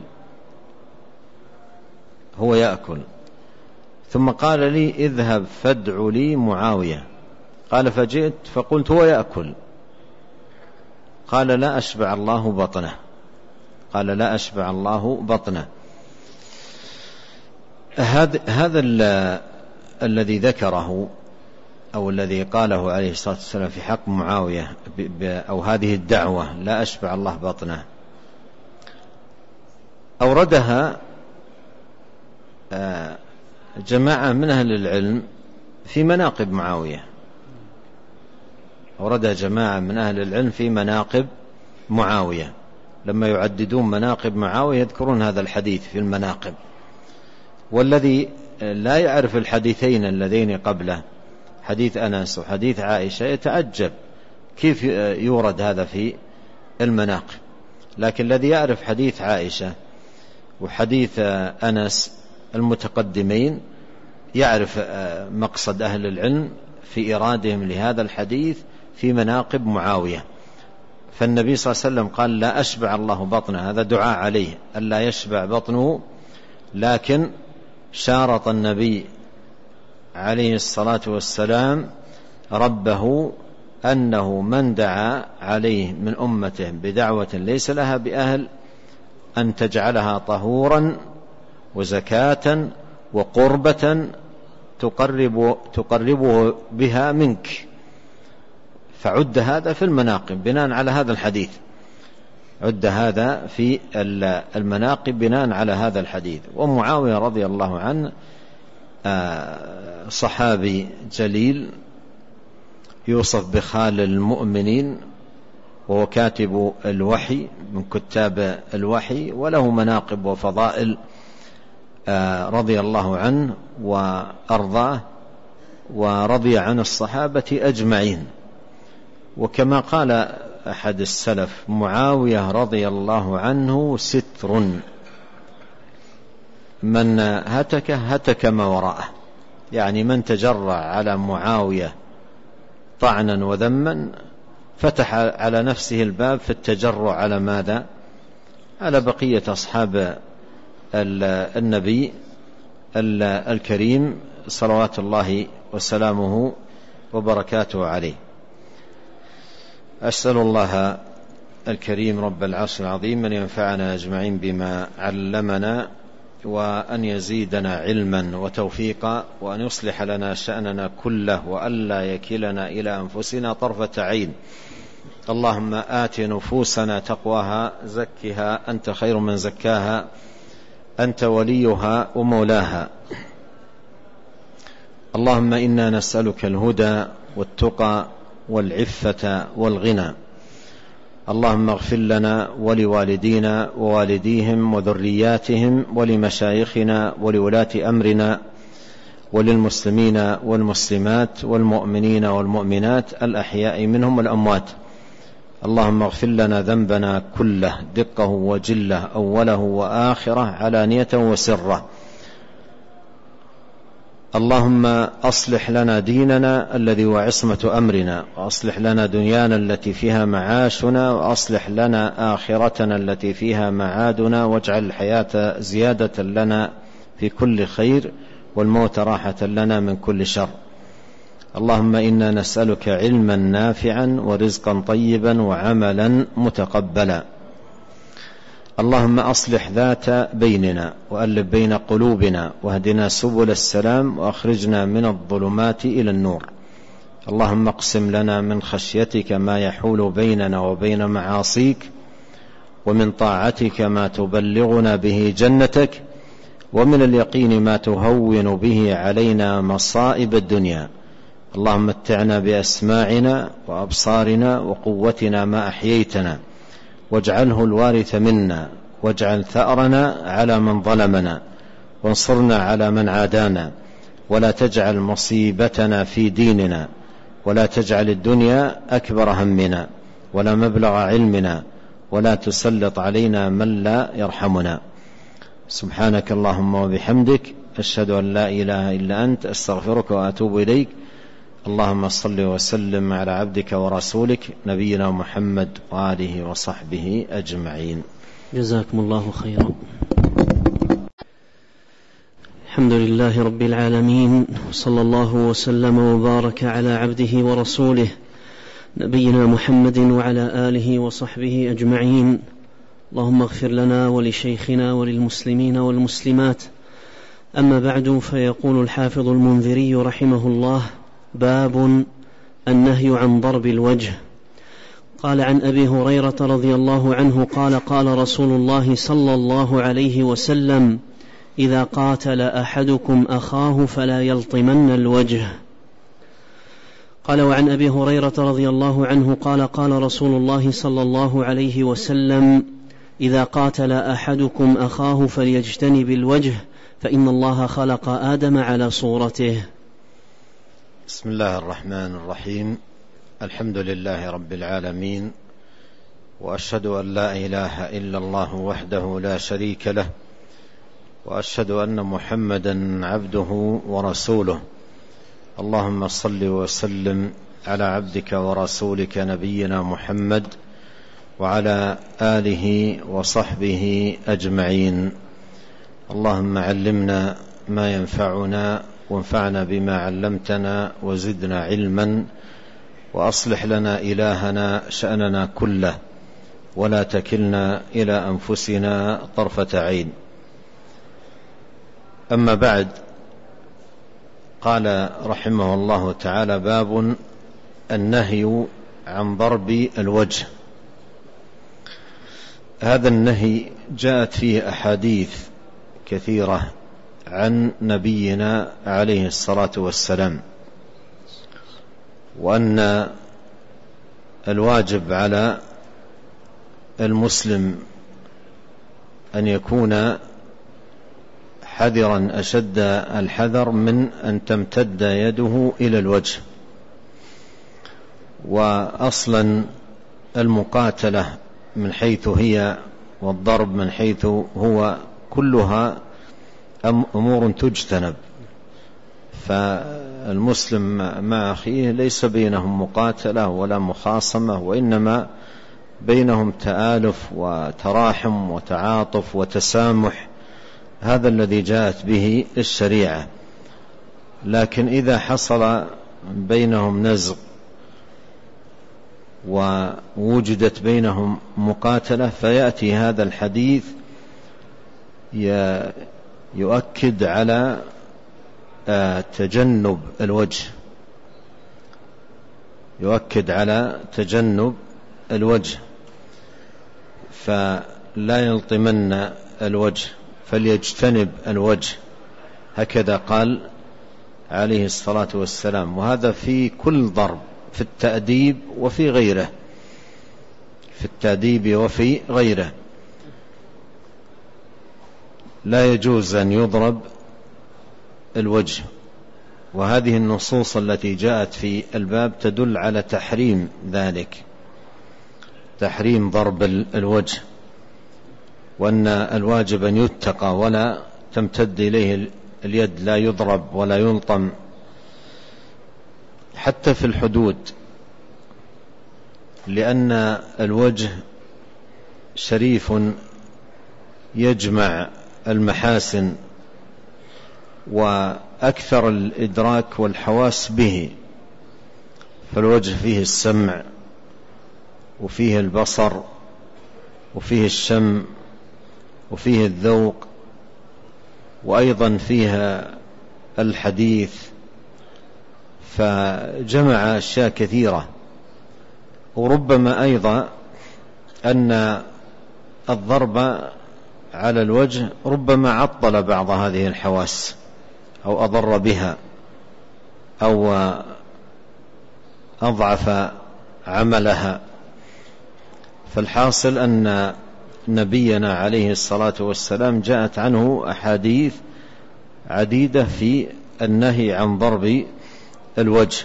هو يأكل، ثم قال لي اذهب فادع لي معاوية. قال فجئت فقلت هو يأكل، قال لا أشبع الله بطنه، قال لا أشبع الله بطنه. هذا هذا الذي ذكره أو الذي قاله عليه الصلاة والسلام في حق معاوية أو هذه الدعوة لا أشبع الله بطنه أوردها جماعة من أهل العلم في مناقب معاوية أوردها جماعة من أهل العلم في مناقب معاوية لما يعددون مناقب معاوية يذكرون هذا الحديث في المناقب. والذي لا يعرف الحديثين اللذين قبله حديث أنس وحديث عائشة يتعجب كيف يورد هذا في المناقب، لكن الذي يعرف حديث عائشة وحديث أنس المتقدمين يعرف مقصد أهل العلم في إرادهم لهذا الحديث في مناقب معاوية. فالنبي صلى الله عليه وسلم قال لا أشبع الله بطنه، هذا دعاء عليه ألا يشبع بطنه، لكن شارط النبي عليه الصلاة والسلام ربه أنه من دعا عليه من أمته بدعوة ليس لها بأهل أن تجعلها طهورا وزكاة وقربة تقرب تقربه بها منك، فعد هذا في المناقب بناء على هذا الحديث، عد هذا في المناقب بناء على هذا الحديث. ومعاوية رضي الله عنه صحابي جليل يوصف بخال المؤمنين، وهو كاتب الوحي من كتاب الوحي، وله مناقب وفضائل رضي الله عنه وأرضاه ورضي عن الصحابة أجمعين. وكما قال أحد السلف معاوية رضي الله عنه ستر، من هتك هتك ما وراءه، يعني من تجرع على معاوية طعنا وذما فتح على نفسه الباب في التجرع على ماذا؟ على بقية أصحاب النبي الكريم صلوات الله وسلامه وبركاته عليه. أسأل الله الكريم رب العرش العظيم أن ينفعنا أجمعين بما علمنا، وأن يزيدنا علما وتوفيقا، وأن يصلح لنا شأننا كله، وألا يكلنا إلى أنفسنا طرفة عين. اللهم آت نفوسنا تقواها زكها أنت خير من زكاها أنت وليها ومولاها. اللهم إنا نسألك الهدى والتقى والعفة والغنى. اللهم اغفر لنا ولوالدينا ووالديهم وذرياتهم ولمشايخنا ولولاة أمرنا وللمسلمين والمسلمات والمؤمنين والمؤمنات الأحياء منهم والأموات. اللهم اغفر لنا ذنبنا كله دقه وجله أوله وآخره علانية وسره. اللهم أصلح لنا ديننا الذي هو عصمة أمرنا، وأصلح لنا دنيانا التي فيها معاشنا، وأصلح لنا آخرتنا التي فيها معادنا، واجعل الحياة زيادة لنا في كل خير والموت راحة لنا من كل شر. اللهم إنا نسألك علما نافعا ورزقا طيبا وعملا متقبلا. اللهم أصلح ذات بيننا وألف بين قلوبنا واهدنا سبل السلام وأخرجنا من الظلمات إلى النور. اللهم اقسم لنا من خشيتك ما يحول بيننا وبين معاصيك، ومن طاعتك ما تبلغنا به جنتك، ومن اليقين ما تهون به علينا مصائب الدنيا. اللهم متعنا بأسماعنا وأبصارنا وقوتنا ما أحييتنا، واجعله الوارث منا، واجعل ثأرنا على من ظلمنا، وانصرنا على من عادانا، ولا تجعل مصيبتنا في ديننا، ولا تجعل الدنيا أكبر همنا ولا مبلغ علمنا، ولا تسلط علينا من لا يرحمنا. سبحانك اللهم وبحمدك، أشهد أن لا إله إلا أنت، أستغفرك وأتوب إليك. اللهم صل وسلم على عبدك ورسولك نبينا محمد وآله وصحبه أجمعين. جزاكم الله خيرا. الحمد لله رب العالمين، وصلى الله وسلم وبارك على عبده ورسوله نبينا محمد وعلى آله وصحبه أجمعين. اللهم اغفر لنا ولشيخنا وللمسلمين والمسلمات. أما بعد، فيقول الحافظ المنذري رحمه الله: باب النهي عن ضرب الوجه. قال عن أبي هريرة رضي الله عنه قال قال رسول الله صلى الله عليه وسلم: إذا قاتل أحدكم أخاه فلا يلطمن الوجه. قال وعن أبي هريرة رضي الله عنه قال قال رسول الله صلى الله عليه وسلم: إذا قاتل أحدكم أخاه فليجتنب الوجه فإن الله خلق آدم على صورته. بسم الله الرحمن الرحيم. الحمد لله رب العالمين، وأشهد أن لا إله إلا الله وحده لا شريك له، وأشهد أن محمدا عبده ورسوله. اللهم صل وسلم على عبدك ورسولك نبينا محمد وعلى آله وصحبه أجمعين. اللهم علمنا ما ينفعنا وانفعنا بما علمتنا وزدنا علما، وأصلح لنا إلهنا شأننا كله، ولا تكلنا إلى أنفسنا طرفة عين. أما بعد، قال رحمه الله تعالى: باب النهي عن ضرب الوجه. هذا النهي جاءت فيه أحاديث كثيرة عن نبينا عليه الصلاة والسلام، وأن الواجب على المسلم أن يكون حذرا أشد الحذر من أن تمتد يده إلى الوجه. وأصلا المقاتلة من حيث هي والضرب من حيث هو كلها أمور تجتنب، فالمسلم مع أخيه ليس بينهم مقاتلة ولا مخاصمة، وإنما بينهم تآلف وتراحم وتعاطف وتسامح. هذا الذي جاءت به الشريعة. لكن إذا حصل بينهم نزغ ووجدت بينهم مقاتلة، فيأتي هذا الحديث يؤكد على تجنب الوجه، يؤكد على تجنب الوجه فلا يلطمن الوجه، فليجتنب الوجه، هكذا قال عليه الصلاة والسلام. وهذا في كل ضرب، في التأديب وفي غيره، في التأديب وفي غيره. لا يجوز أن يضرب الوجه. وهذه النصوص التي جاءت في الباب تدل على تحريم ذلك، تحريم ضرب الوجه، وأن الواجب أن يتقى ولا تمتد إليه اليد، لا يضرب ولا يلطم. حتى في الحدود، لأن الوجه شريف يجمع المحاسن وأكثر الإدراك والحواس به. فالوجه فيه السمع وفيه البصر وفيه الشم وفيه الذوق، وأيضا فيها الحديث، فجمع أشياء كثيرة. وربما أيضا أن الضرب على الوجه ربما عطل بعض هذه الحواس أو أضر بها أو أضعف عملها. فالحاصل أن نبينا عليه الصلاة والسلام جاءت عنه أحاديث عديدة في النهي عن ضرب الوجه.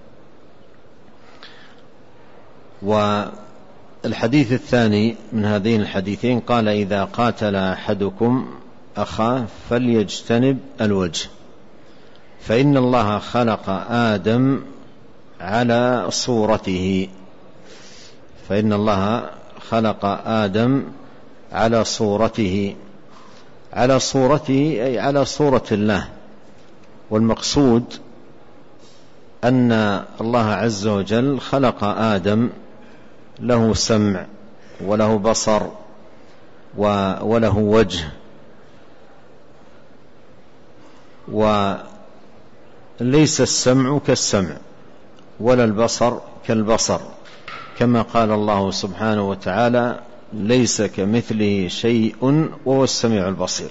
والحديث الثاني من هذين الحديثين قال: إذا قاتل أحدكم أخاه فليجتنب الوجه فإن الله خلق آدم على صورته. فإن الله خلق آدم على صورته، على صورته أي على صورة الله. والمقصود أن الله عز وجل خلق آدم له سمع وله بصر وله وجه، ليس السمع كالسمع ولا البصر كالبصر، كما قال الله سبحانه وتعالى: ليس كمثله شيء وهو السميع البصير.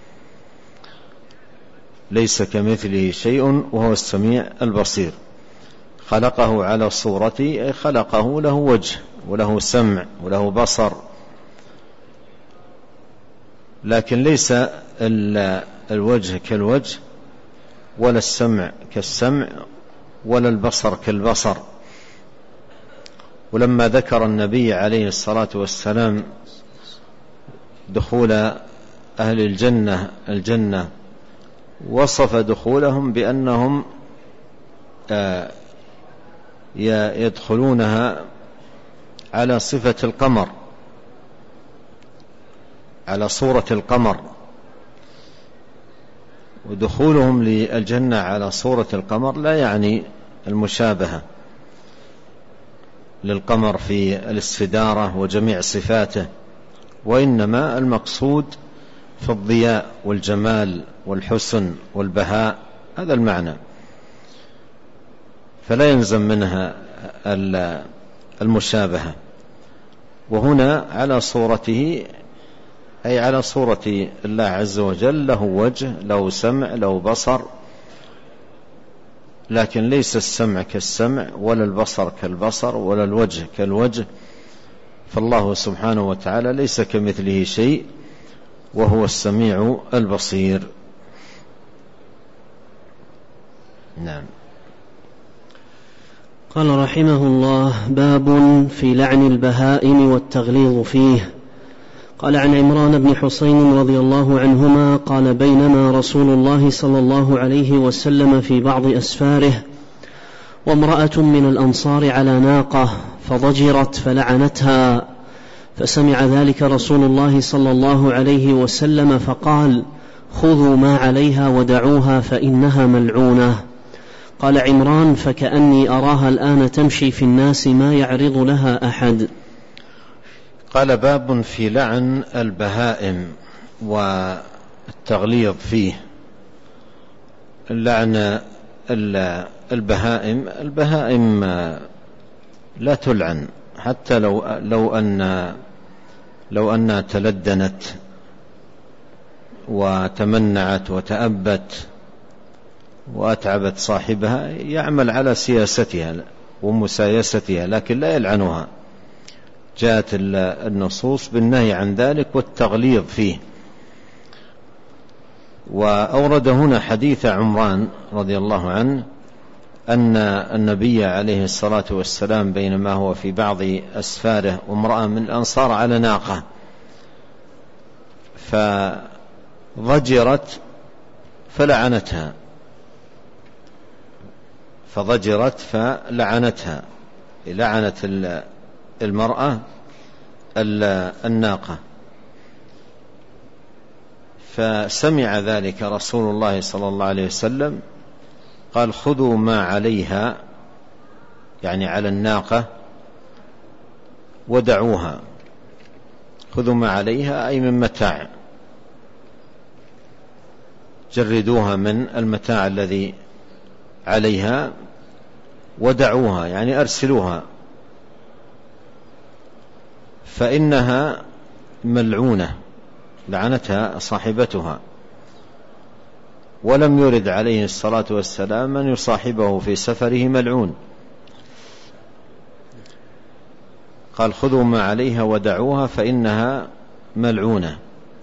ليس كمثله شيء وهو السميع البصير. خلقه على صورته، أي خلقه له وجه وله سمع وله بصر، لكن ليس الوجه كالوجه ولا السمع كالسمع ولا البصر كالبصر. ولما ذكر النبي عليه الصلاة والسلام دخول أهل الجنة الجنة وصف دخولهم بأنهم يدخلونها على صفة القمر، على صورة القمر. ودخولهم للجنة على صورة القمر لا يعني المشابهة للقمر في الاستدارة وجميع صفاته، وإنما المقصود في الضياء والجمال والحسن والبهاء، هذا المعنى، فلا يلزم منها المشابهة. وهنا على صورته أي على صورة الله عز وجل، له وجه له سمع له بصر، لكن ليس السمع كالسمع ولا البصر كالبصر ولا الوجه كالوجه، فالله سبحانه وتعالى ليس كمثله شيء وهو السميع البصير. نعم. قال رحمه الله: باب في لعن البهائم والتغليظ فيه. قال عن عمران بن حسين رضي الله عنهما قال: بينما رسول الله صلى الله عليه وسلم في بعض أسفاره وامرأة من الأنصار على ناقة فضجرت فلعنتها، فسمع ذلك رسول الله صلى الله عليه وسلم فقال: خذوا ما عليها ودعوها فإنها ملعونة. قال عمران: فكأني أراها الآن تمشي في الناس ما يعرض لها أحد. قال: باب في لعن البهائم والتغليظ فيه. لعن البهائم البهائم لا تلعن، حتى لو لو أن لو أنها تلدنت وتمنعت وتأبت وأتعبت صاحبها، يعمل على سياستها ومسايستها، لكن لا يلعنها. جاءت النصوص بالنهي عن ذلك والتغليظ فيه. وأورد هنا حديث عمران رضي الله عنه أن النبي عليه الصلاة والسلام بينما هو في بعض أسفاره وامرأة من الأنصار على ناقة فضجرت فلعنتها فضجرت فلعنتها لعنت المرأة الناقة. فسمع ذلك رسول الله صلى الله عليه وسلم قال: خذوا ما عليها، يعني على الناقة، ودعوها. خذوا ما عليها أي من متاع، جردوها من المتاع الذي عليها ودعوها، يعني أرسلوها، فإنها ملعونة، لعنتها صاحبتها. ولم يرد عليه الصلاة والسلام من يصاحبه في سفره ملعون، قال: خذوا ما عليها ودعوها فإنها ملعونة.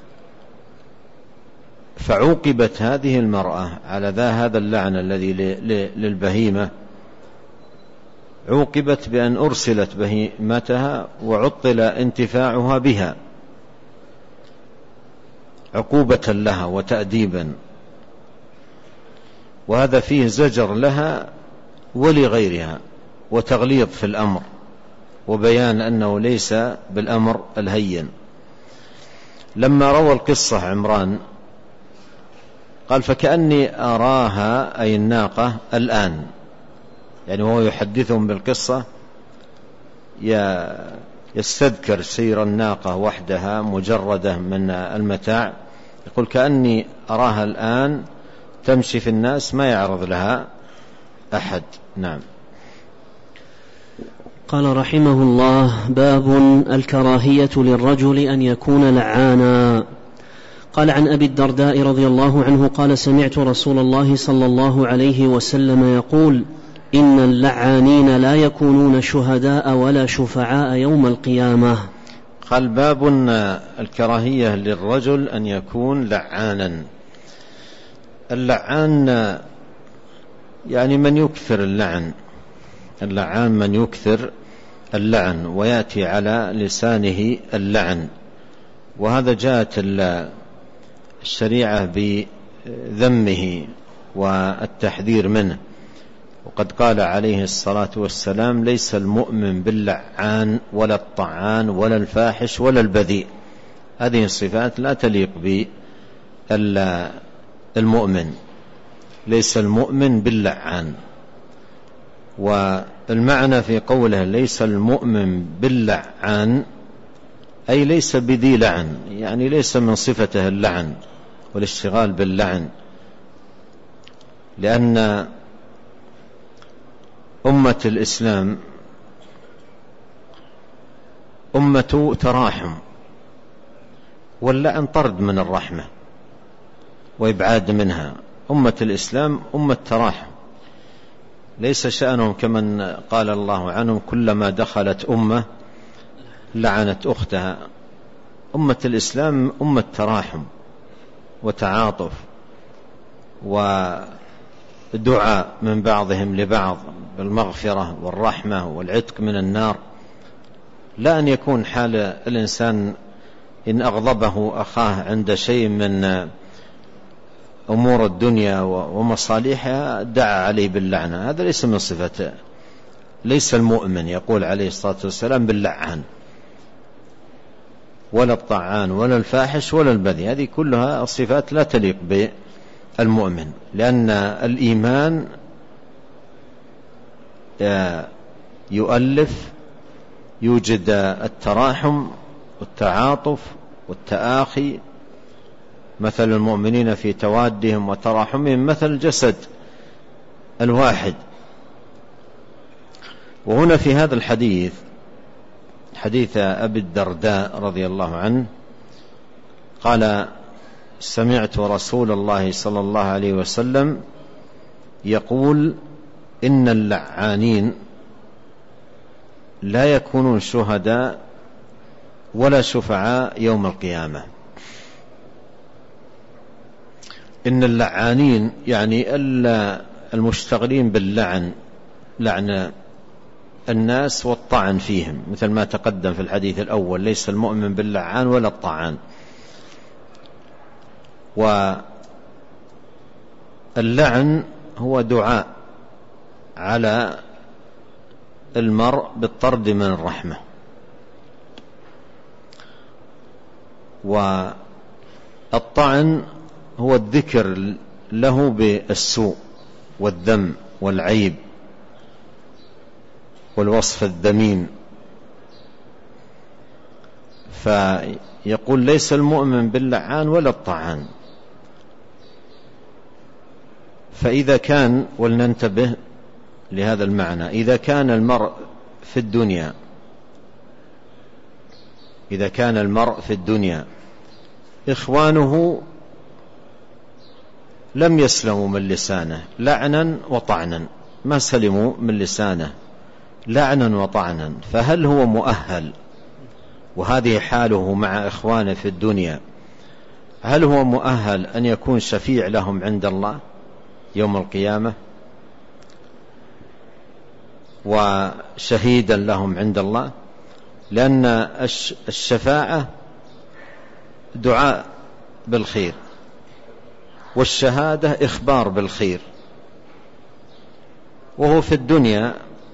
فعوقبت هذه المرأة على ذا هذا اللعن الذي للبهيمة، عوقبت بأن أرسلت بهيمتها وعطل انتفاعها بها عقوبة لها وتأديبا، وهذا فيه زجر لها ولغيرها وتغليظ في الأمر وبيان أنه ليس بالأمر الهين. لما روى القصة عمران قال: فكأني أراها أي الناقة الآن، يعني هو يحدثهم بالقصة يستذكر سير الناقة وحدها مجردة من المتاع، يقول: كأني أراها الآن تمشي في الناس ما يعرض لها أحد. نعم. قال رحمه الله: باب الكراهية للرجل أن يكون لعانا. قال عن أبي الدرداء رضي الله عنه قال: سمعت رسول الله صلى الله عليه وسلم يقول: إن اللعانين لا يكونون شهداء ولا شفعاء يوم القيامة. قال: باب الكراهية للرجل أن يكون لعانا. اللعان يعني من يكثر اللعن، اللعان من يكثر اللعن ويأتي على لسانه اللعن، وهذا جاءت الشريعة بذمه والتحذير منه. وقد قال عليه الصلاة والسلام: ليس المؤمن باللعان ولا الطعان ولا الفاحش ولا البذيء. هذه الصفات لا تليق بالمؤمن. ليس المؤمن باللعان. والمعنى في قوله ليس المؤمن باللعان أي ليس بذي لعن، يعني ليس من صفته اللعن والاشتغال باللعن، لأن أمة الإسلام أمة تراحم، واللعن طرد من الرحمة وإبعاد منها. أمة الإسلام أمة تراحم، ليس شأنهم كمن قال الله عنهم: كلما دخلت أمة لعنت أختها. أمة الإسلام أمة تراحم وتعاطف ودعاء من بعضهم لبعض بالمغفرة والرحمة والعتق من النار. لا أن يكون حال الإنسان إن أغضبه أخاه عند شيء من أمور الدنيا ومصالحها دعا عليه باللعنة. هذا ليس من صفته. ليس المؤمن، يقول عليه الصلاة والسلام، باللعان ولا الطعان ولا الفاحش ولا البذيء. هذه كلها صفات لا تليق بالمؤمن، لأن الإيمان يؤلف، يوجد التراحم والتعاطف والتآخي. مثل المؤمنين في توادهم وتراحمهم مثل الجسد الواحد. وهنا في هذا الحديث، حديث أبي الدرداء رضي الله عنه، قال: سمعت رسول الله صلى الله عليه وسلم يقول: إن اللعانين لا يكونون شهداء ولا شفعاء يوم القيامة. إن اللعانين يعني المشتغلين باللعن، لعن الناس والطعن فيهم، مثل ما تقدم في الحديث الأول: ليس المؤمن باللعان ولا الطعان. واللعن هو دعاء على المرء بالطرد من الرحمة، والطعن هو الذكر له بالسوء والذم والعيب والوصف الذميم. فيقول: ليس المؤمن باللعان ولا الطعان. فإذا كان، ولننتبه لهذا المعنى، إذا كان المرء في الدنيا إذا كان المرء في الدنيا إخوانه لم يسلموا من لسانه لعنا وطعنا، ما سلموا من لسانه لعنا وطعنا، فهل هو مؤهل، وهذه حاله مع إخوانه في الدنيا، هل هو مؤهل أن يكون شفيع لهم عند الله يوم القيامة وشهيدا لهم عند الله؟ لأن الشفاعة دعاء بالخير، والشهادة إخبار بالخير. وهو في الدنيا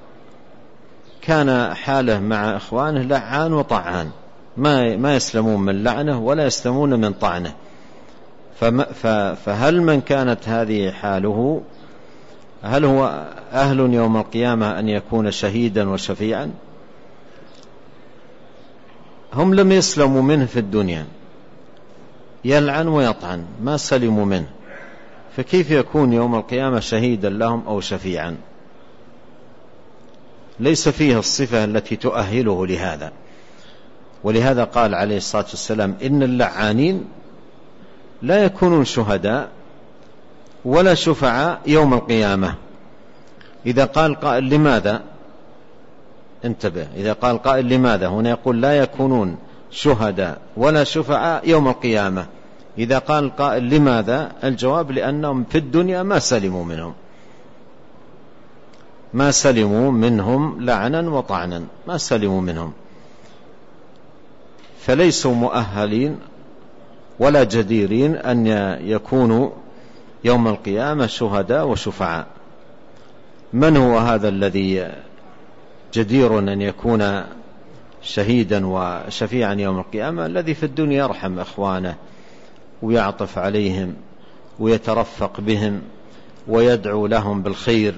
كان حاله مع إخوانه لعان وطعان، ما ما يسلمون من لعنه ولا يسلمون من طعنه. فهل من كانت هذه حاله، هل هو أهل يوم القيامة أن يكون شهيدا وشفيعا؟ هم لم يسلموا منه في الدنيا، يلعن ويطعن، ما سلموا منه. فكيف يكون يوم القيامة شهيدا لهم أو شفيعا؟ ليس فيه الصفة التي تؤهله لهذا. ولهذا قال عليه الصلاة والسلام إن اللعانين لا يكونون شهداء ولا شفعاء يوم القيامة. إذا قال قائل لماذا؟ انتبه، إذا قال قائل لماذا هنا يقول لا يكونون شهداء ولا شفعاء يوم القيامة. إذا قال قائل لماذا؟ الجواب لأنهم في الدنيا ما سلموا منهم ما سلموا منهم لعنا وطعنا، ما سلموا منهم، فليسوا مؤهلين ولا جديرين أن يكونوا يوم القيامة شهداء وشفعاء. من هو هذا الذي جدير أن يكون شهيدا وشفيعا يوم القيامة؟ الذي في الدنيا يرحم إخوانه ويعطف عليهم ويترفق بهم ويدعو لهم بالخير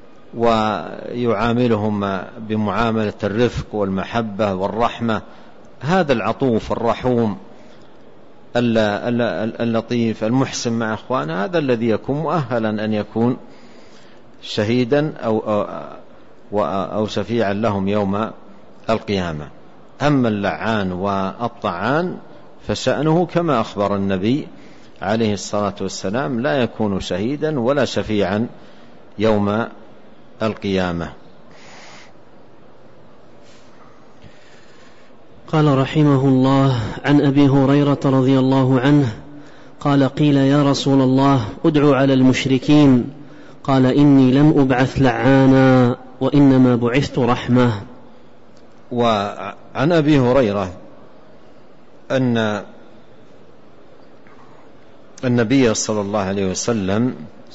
ويعاملهم بمعاملة الرفق والمحبة والرحمة. هذا العطوف الرحوم اللطيف المحسن مع إخوانه هذا الذي يكون مؤهلا أن يكون شهيدا أو, أو, أو شفيعا لهم يوم القيامة. أما اللعان والطعان فشأنه كما أخبر النبي عليه الصلاة والسلام لا يكون شهيدا ولا شفيعا يوم القيامة. قال رحمه الله: عن أبي هريرة رضي الله عنه قال: قيل يا رسول الله ادع على المشركين، قال: إني لم أبعث لعانا وإنما بعثت رحمة. وعن أبي هريرة أن النبي صلى الله عليه وسلم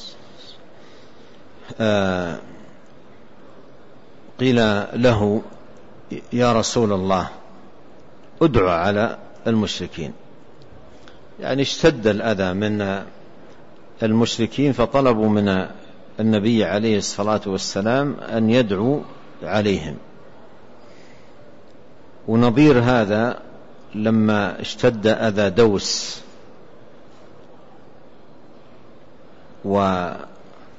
قيل له يا رسول الله ادع على المشركين، يعني اشتد الأذى من المشركين فطلبوا من النبي عليه الصلاة والسلام أن يدعو عليهم. ونظير هذا لما اشتد أذى دوس وذكر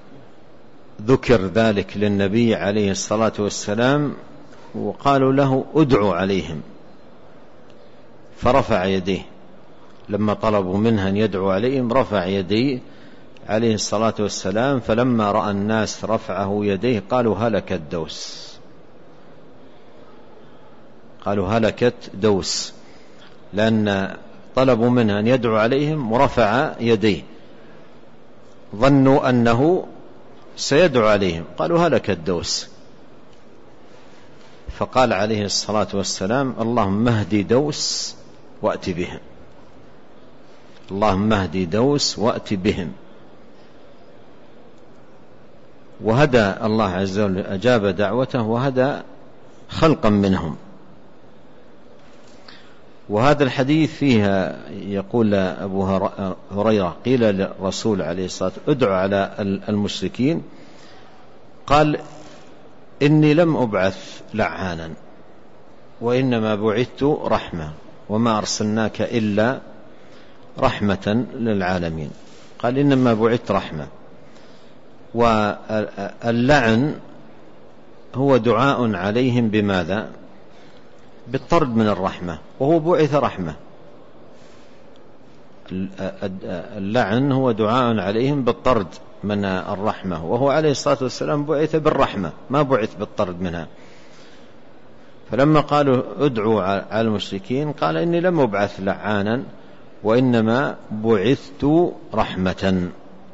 ذلك للنبي عليه الصلاة والسلام وقالوا له ادعوا عليهم، فرفع يديه لما طلبوا منها أن يدعو عليهم، رفع يديه عليه الصلاة والسلام. فلما رأى الناس رفعه يديه قالوا هلكت دوس، قالوا هلكت دوس، لأن طلبوا منها أن يدعو عليهم ورفع يديه، ظنوا أنه سيدعو عليهم، قالوا هلكت دوس. فقال عليه الصلاة والسلام اللهم اهدي دوس وأت بهم، اللهم اهدي دوس وأت بهم. وهدى الله عز وجل، أجاب دعوته وهدى خلقا منهم. وهذا الحديث فيها يقول أبو هريرة قيل للرسول عليه الصلاة والسلام ادعو على المشركين، قال إني لم أبعث لعانا وإنما بعثت رحمة وما أرسلناك إلا رحمة للعالمين. قال إنما بعثت رحمة. واللعن هو دعاء عليهم بماذا؟ بالطرد من الرحمة، وهو بعث رحمة. اللعن هو دعاء عليهم بالطرد من الرحمة، وهو عليه الصلاة والسلام بعث بالرحمة ما بعث بالطرد منها. فلما قالوا ادعوا على المشركين قال إني لم أبعث لعانا وإنما بعثت رحمة.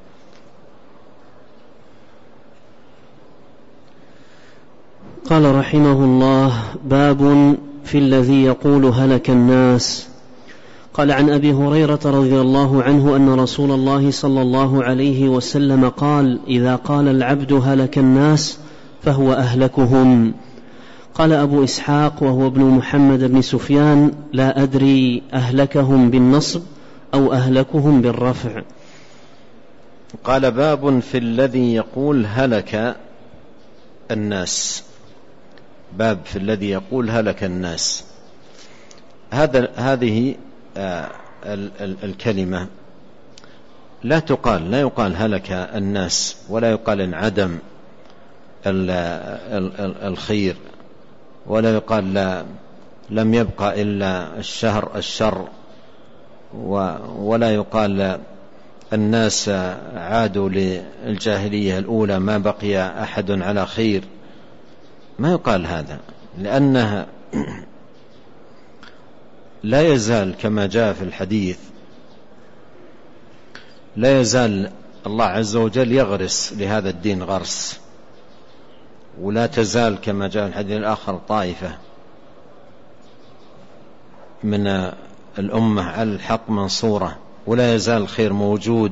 قال رحمه الله: باب في الذي يقول هلك الناس. قال: عن أبي هريرة رضي الله عنه أن رسول الله صلى الله عليه وسلم قال: إذا قال العبد هلك الناس فهو أهلكهم. قال أبو إسحاق وهو ابن محمد بن سفيان: لا أدري أهلكهم بالنصب أو أهلكهم بالرفع. قال: باب في الذي يقول هلك الناس. باب في الذي يقول هلك الناس. هذا هذه آه ال ال الكلمة لا تقال لا يقال هلك الناس، ولا يقال انعدم الخير، ولا يقال لا لم يبقى إلا الشهر الشر، ولا يقال الناس عادوا للجاهلية الأولى ما بقي أحد على خير. ما يقال هذا، لأنها لا يزال كما جاء في الحديث، لا يزال الله عز وجل يغرس لهذا الدين غرس، ولا تزال كما جاء في الحديث الآخر طائفة من الأمة على الحق منصورة، ولا يزال الخير موجود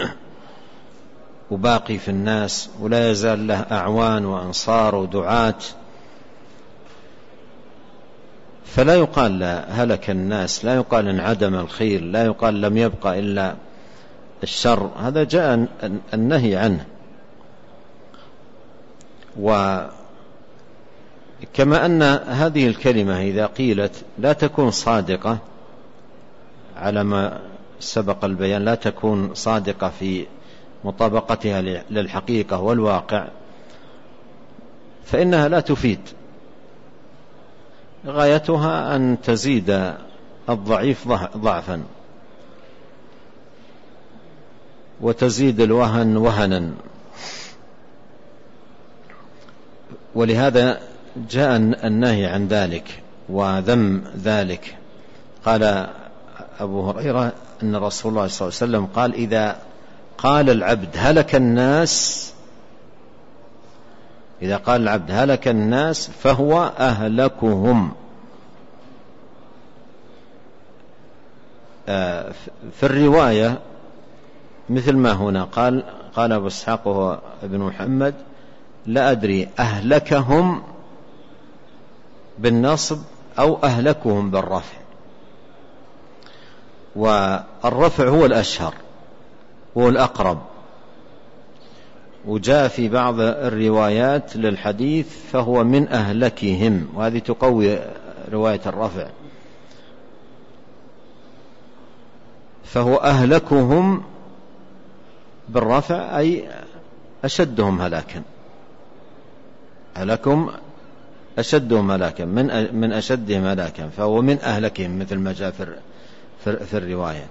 وباقي في الناس، ولا يزال له أعوان وأنصار ودعاة. فلا يقال هلك الناس، لا يقال انعدم الخير، لا يقال لم يبقى إلا الشر، هذا جاء النهي عنه. وكما أن هذه الكلمة إذا قيلت لا تكون صادقة على ما سبق البيان، لا تكون صادقة في مطابقتها للحقيقة والواقع، فإنها لا تفيد، غايتها أن تزيد الضعيف ضعفا وتزيد الوهن وهنا. ولهذا جاء النهي عن ذلك وذم ذلك. قال أبو هريرة أن رسول الله صلى الله عليه وسلم قال: إذا قال العبد هلك الناس، إذا قال العبد هلك الناس فهو أهلكهم. في الرواية مثل ما هنا قال قال أبو إسحاق وهو ابن محمد: لا أدري أهلكهم بالنصب أو أهلكهم بالرفع، والرفع هو الأشهر هو الأقرب، وجاء في بعض الروايات للحديث فهو من أهلكهم، وهذه تقوي رواية الرفع، فهو أهلكهم بالرفع أي أشدهم هلاكا، هلكهم أشدهم هلاكا من من أشدهم هلاكا، فهو من أهلكهم مثل ما جاء في في الرواية.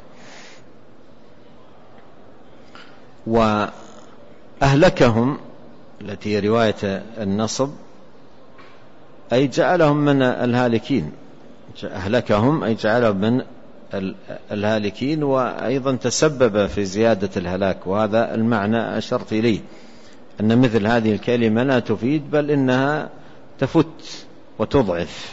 وأهلكهم التي رواية النصب أي جعلهم من الهالكين، أهلكهم أي جعلهم من الهالكين، وأيضا تسبب في زيادة الهلاك. وهذا المعنى أشرت إليه، أن مثل هذه الكلمة لا تفيد، بل إنها تفت وتضعف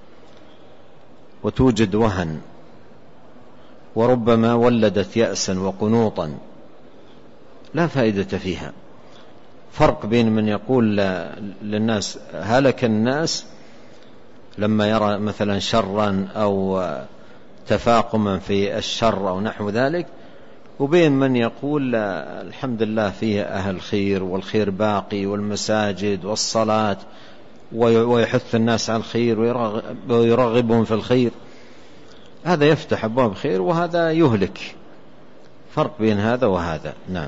وتوجد وهن، وربما ولدت يأسا وقنوطا لا فائدة فيها. فرق بين من يقول للناس هلك الناس لما يرى مثلا شرا أو تفاقما في الشر أو نحو ذلك، وبين من يقول الحمد لله فيه أهل خير والخير باقي والمساجد والصلاة، ويحث الناس على الخير ويرغبهم في الخير. هذا يفتح أبواب خير وهذا يهلك. فرق بين هذا وهذا. نعم.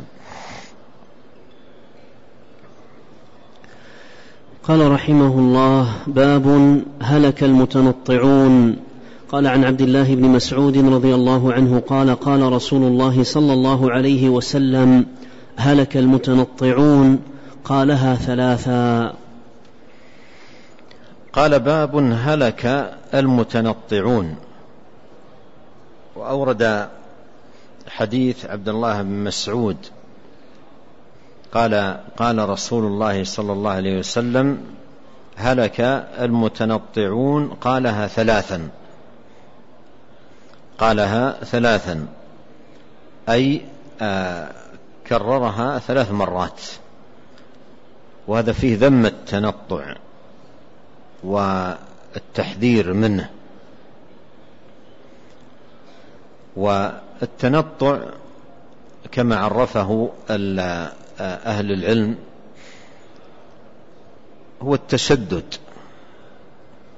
قال رحمه الله: باب هلك المتنطعون. قال عن عبد الله بن مسعود رضي الله عنه قال: قال رسول الله صلى الله عليه وسلم: هلك المتنطعون. قالها ثلاثا. قال: باب هلك المتنطعون. وأورد حديث عبد الله بن مسعود قال: قال رسول الله صلى الله عليه وسلم: هلك المتنطعون. قالها ثلاثا، قالها ثلاثا أي آه كررها ثلاث مرات، وهذا فيه ذم التنطع والتحذير منه. والتنطع كما عرفه أهل العلم هو التشدد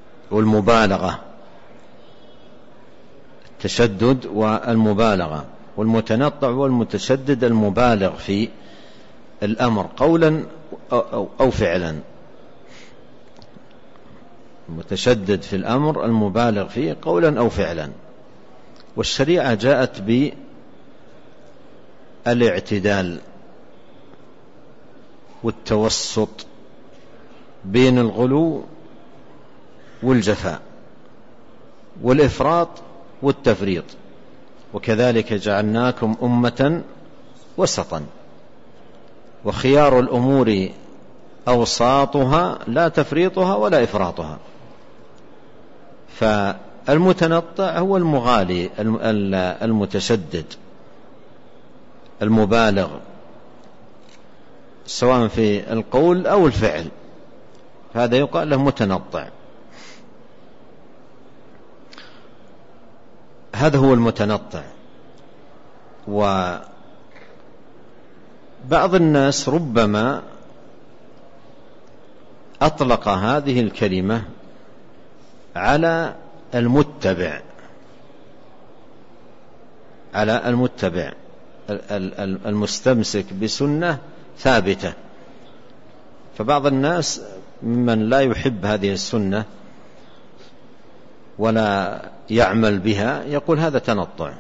والمبالغة، التشدد والمبالغة، والمتنطع والمتشدد المبالغ في الأمر قولا أو فعلا. المتشدد في الأمر المبالغ فيه قولا أو فعلا. والشريعة جاءت بالاعتدال والتوسط بين الغلو والجفاء والإفراط والتفريط. وكذلك جعلناكم أمة وسطا وخيار الأمور أوساطها لا تفريطها ولا إفراطها. فالمتنطع هو المغالي المتشدد المبالغ سواء في القول أو الفعل، هذا يقال له متنطع. هذا هو المتنطع. وبعض الناس ربما أطلق هذه الكلمة على المتبع على المتبع المستمسك بسنة ثابتة. فبعض الناس ممن لا يحب هذه السنة ولا يعمل بها يقول هذا تنطع،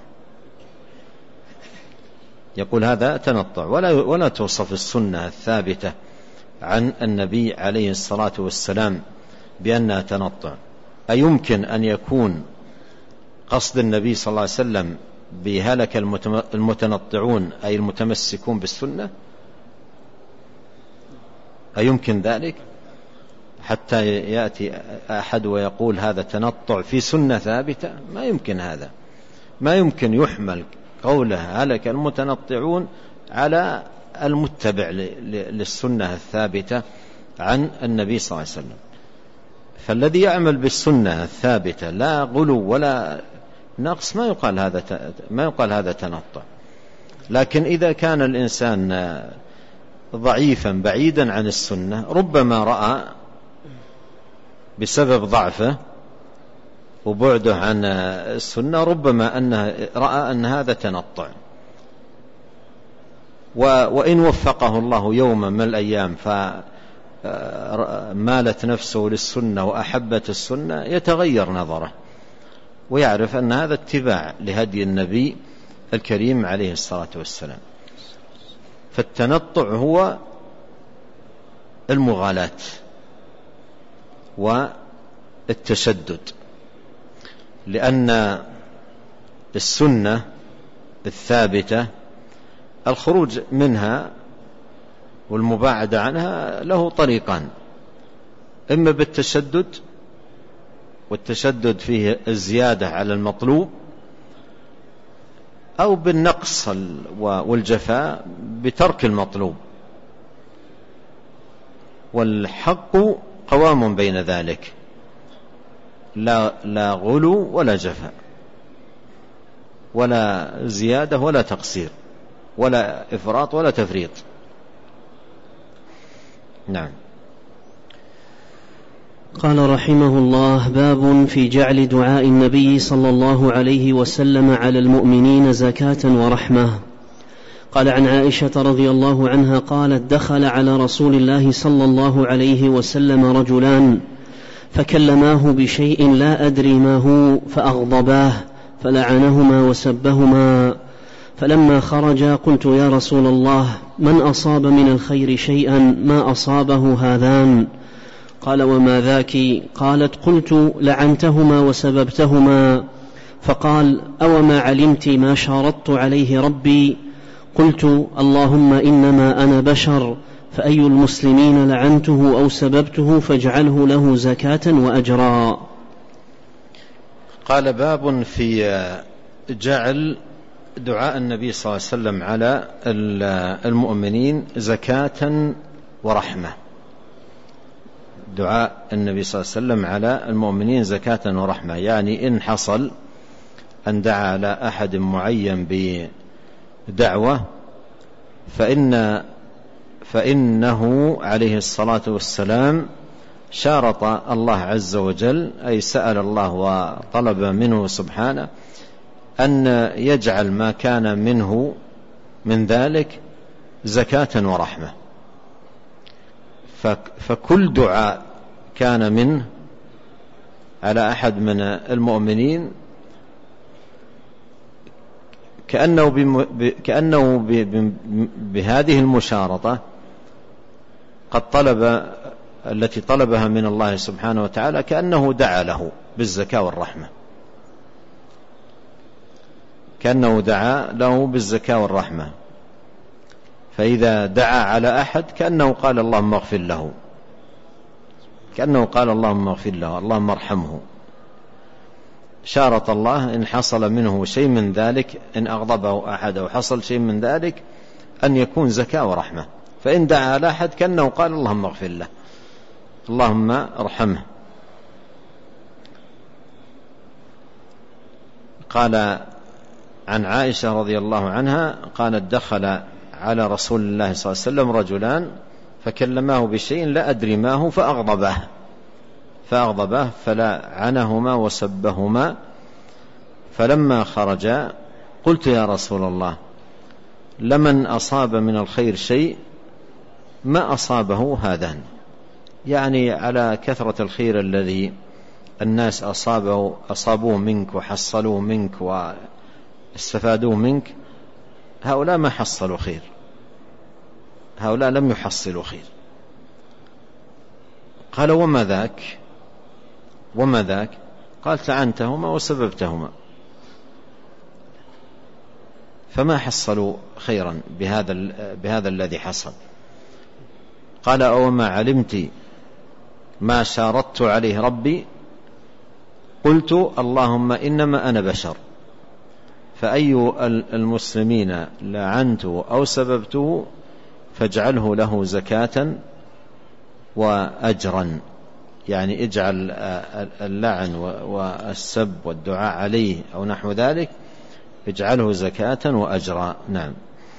يقول هذا تنطع ولا ولا توصف السنة الثابتة عن النبي عليه الصلاة والسلام بأنها تنطع. أيمكن أن يكون قصد النبي صلى الله عليه وسلم بهلك المتنطعون أي المتمسكون بالسنة؟ أيمكن ذلك؟ حتى يأتي أحد ويقول هذا تنطع في سنة ثابتة؟ ما يمكن هذا. ما يمكن يحمل قوله هلك المتنطعون على المتبع للسنة الثابتة عن النبي صلى الله عليه وسلم. فالذي يعمل بالسنة الثابتة لا غلو ولا نقص ما يقال هذا ما يقال هذا تنطع. لكن إذا كان الإنسان ضعيفا بعيدا عن السنة ربما رأى بسبب ضعفه وبعده عن السنة ربما أنه رأى أن هذا تنطع، وإن وفقه الله يوما من الأيام فمالت نفسه للسنة وأحبت السنة يتغير نظره ويعرف أن هذا اتباع لهدي النبي الكريم عليه الصلاة والسلام. فالتنطع هو المغالاة والتشدد، لأن السنة الثابتة الخروج منها والمباعدة عنها له طريقان: إما بالتشدد، والتشدد فيه الزيادة على المطلوب، أو بالنقص والجفاء بترك المطلوب. والحق قوام بين ذلك، لا, لا غلو ولا جفاء ولا زيادة ولا تقصير ولا إفراط ولا تفريط. نعم. قال رحمه الله: باب في جعل دعاء النبي صلى الله عليه وسلم على المؤمنين زكاة ورحمة. قال عن عائشة رضي الله عنها قالت: دخل على رسول الله صلى الله عليه وسلم رجلان فكلماه بشيء لا أدري ما هو فأغضباه فلعنهما وسبهما، فلما خرجا قلت: يا رسول الله، من أصاب من الخير شيئا ما أصابه هذان؟ قال: وما ذاك؟ قالت: قلت: لعنتهما وسببتهما. فقال: أوما علمت ما شارطت عليه ربي؟ قلت: اللهم إنما أنا بشر، فأي المسلمين لعنته أو سببته فاجعله له زكاة وأجرا. قال: باب في جعل دعاء النبي صلى الله عليه وسلم على المؤمنين زكاة ورحمة. دعاء النبي صلى الله عليه وسلم على المؤمنين زكاة ورحمة، يعني إن حصل أن دعا على أحد معين بدعوة فإن فإنه عليه الصلاة والسلام شارط الله عز وجل، أي سأل الله وطلب منه سبحانه أن يجعل ما كان منه من ذلك زكاة ورحمة. فكل دعاء كان منه على أحد من المؤمنين كأنه, كأنه بهذه المشارطة قد طلب التي طلبها من الله سبحانه وتعالى، كأنه دعا له بالزكاة والرحمة، كأنه دعا له بالزكاة والرحمة. فإذا دعا على أحد كأنه قال اللهم اغفر له، كأنه قال اللهم اغفر له، اللهم ارحمه. شارط الله إن حصل منه شيء من ذلك، إن أغضبه أحد أو حصل شيء من ذلك، أن يكون زكاة ورحمة. فإن دعا على أحد كأنه قال اللهم اغفر له، اللهم ارحمه. قال عن عائشة رضي الله عنها قالت دخل على رسول الله صلى الله عليه وسلم رجلان فكلماه بشيء لا أدري ما هو فأغضبه فأغضبه فلعنهما وسبهما. فلما خرجا قلت يا رسول الله لمن أصاب من الخير شيء ما أصابه هذان، يعني على كثرة الخير الذي الناس أصابه أصابوه منك وحصلوه منك واستفادوه منك، هؤلاء ما حصلوا خير، هؤلاء لم يحصلوا خير. قال وما ذاك وما ذاك؟ قال لعنتهما وسببتهما، فما حصلوا خيرا بهذا, بهذا الذي حصل. قال أوما علمت ما شارطت عليه ربي؟ قلت اللهم إنما أنا بشر، فأي المسلمين لعنته أو سببته فاجعله له زكاة وأجرا، يعني اجعل اللعن والسب والدعاء عليه أو نحو ذلك اجعله زكاة وأجرا. نعم.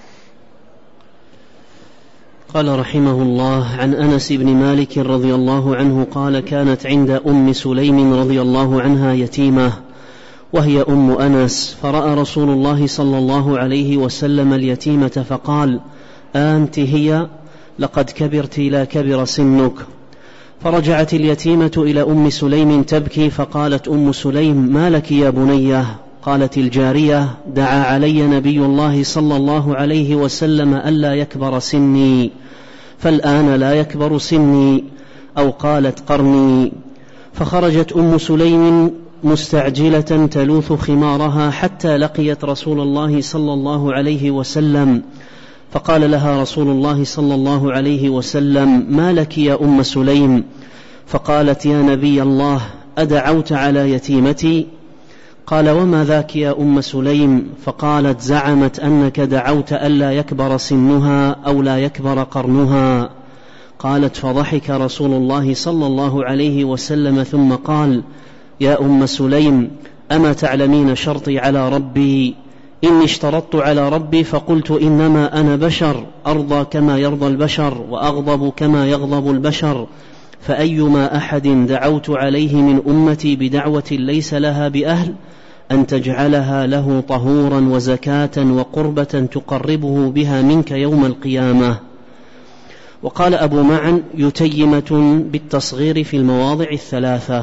قال رحمه الله عن أنس بن مالك رضي الله عنه قال كانت عند أم سليم رضي الله عنها يتيمة وهي أم أنس، فرأى رسول الله صلى الله عليه وسلم اليتيمة فقال أنت هي؟ لقد كبرت لا كبر سنك. فرجعت اليتيمة إلى أم سليم تبكي، فقالت أم سليم ما لك يا بنيه؟ قالت الجارية دعا علي نبي الله صلى الله عليه وسلم ألا يكبر سني، فالآن لا يكبر سني، أو قالت قرني. فخرجت أم سليم مستعجلة تلوث خمارها حتى لقيت رسول الله صلى الله عليه وسلم، فقال لها رسول الله صلى الله عليه وسلم ما لك يا أم سليم؟ فقالت يا نبي الله أدعوت على يتيمتي؟ قال وما ذاك يا أم سليم؟ فقالت زعمت أنك دعوت ألا يكبر سنها أو لا يكبر قرنها. قالت فضحك رسول الله صلى الله عليه وسلم ثم قال يا أم سليم أما تعلمين شرطي على ربي؟ إني اشترطت على ربي فقلت إنما أنا بشر أرضى كما يرضى البشر وأغضب كما يغضب البشر، فأيما أحد دعوت عليه من أمتي بدعوة ليس لها بأهل أن تجعلها له طهورا وزكاة وقربة تقربه بها منك يوم القيامة. وقال أبو معن يتيمة بالتصغير في المواضع الثلاثة.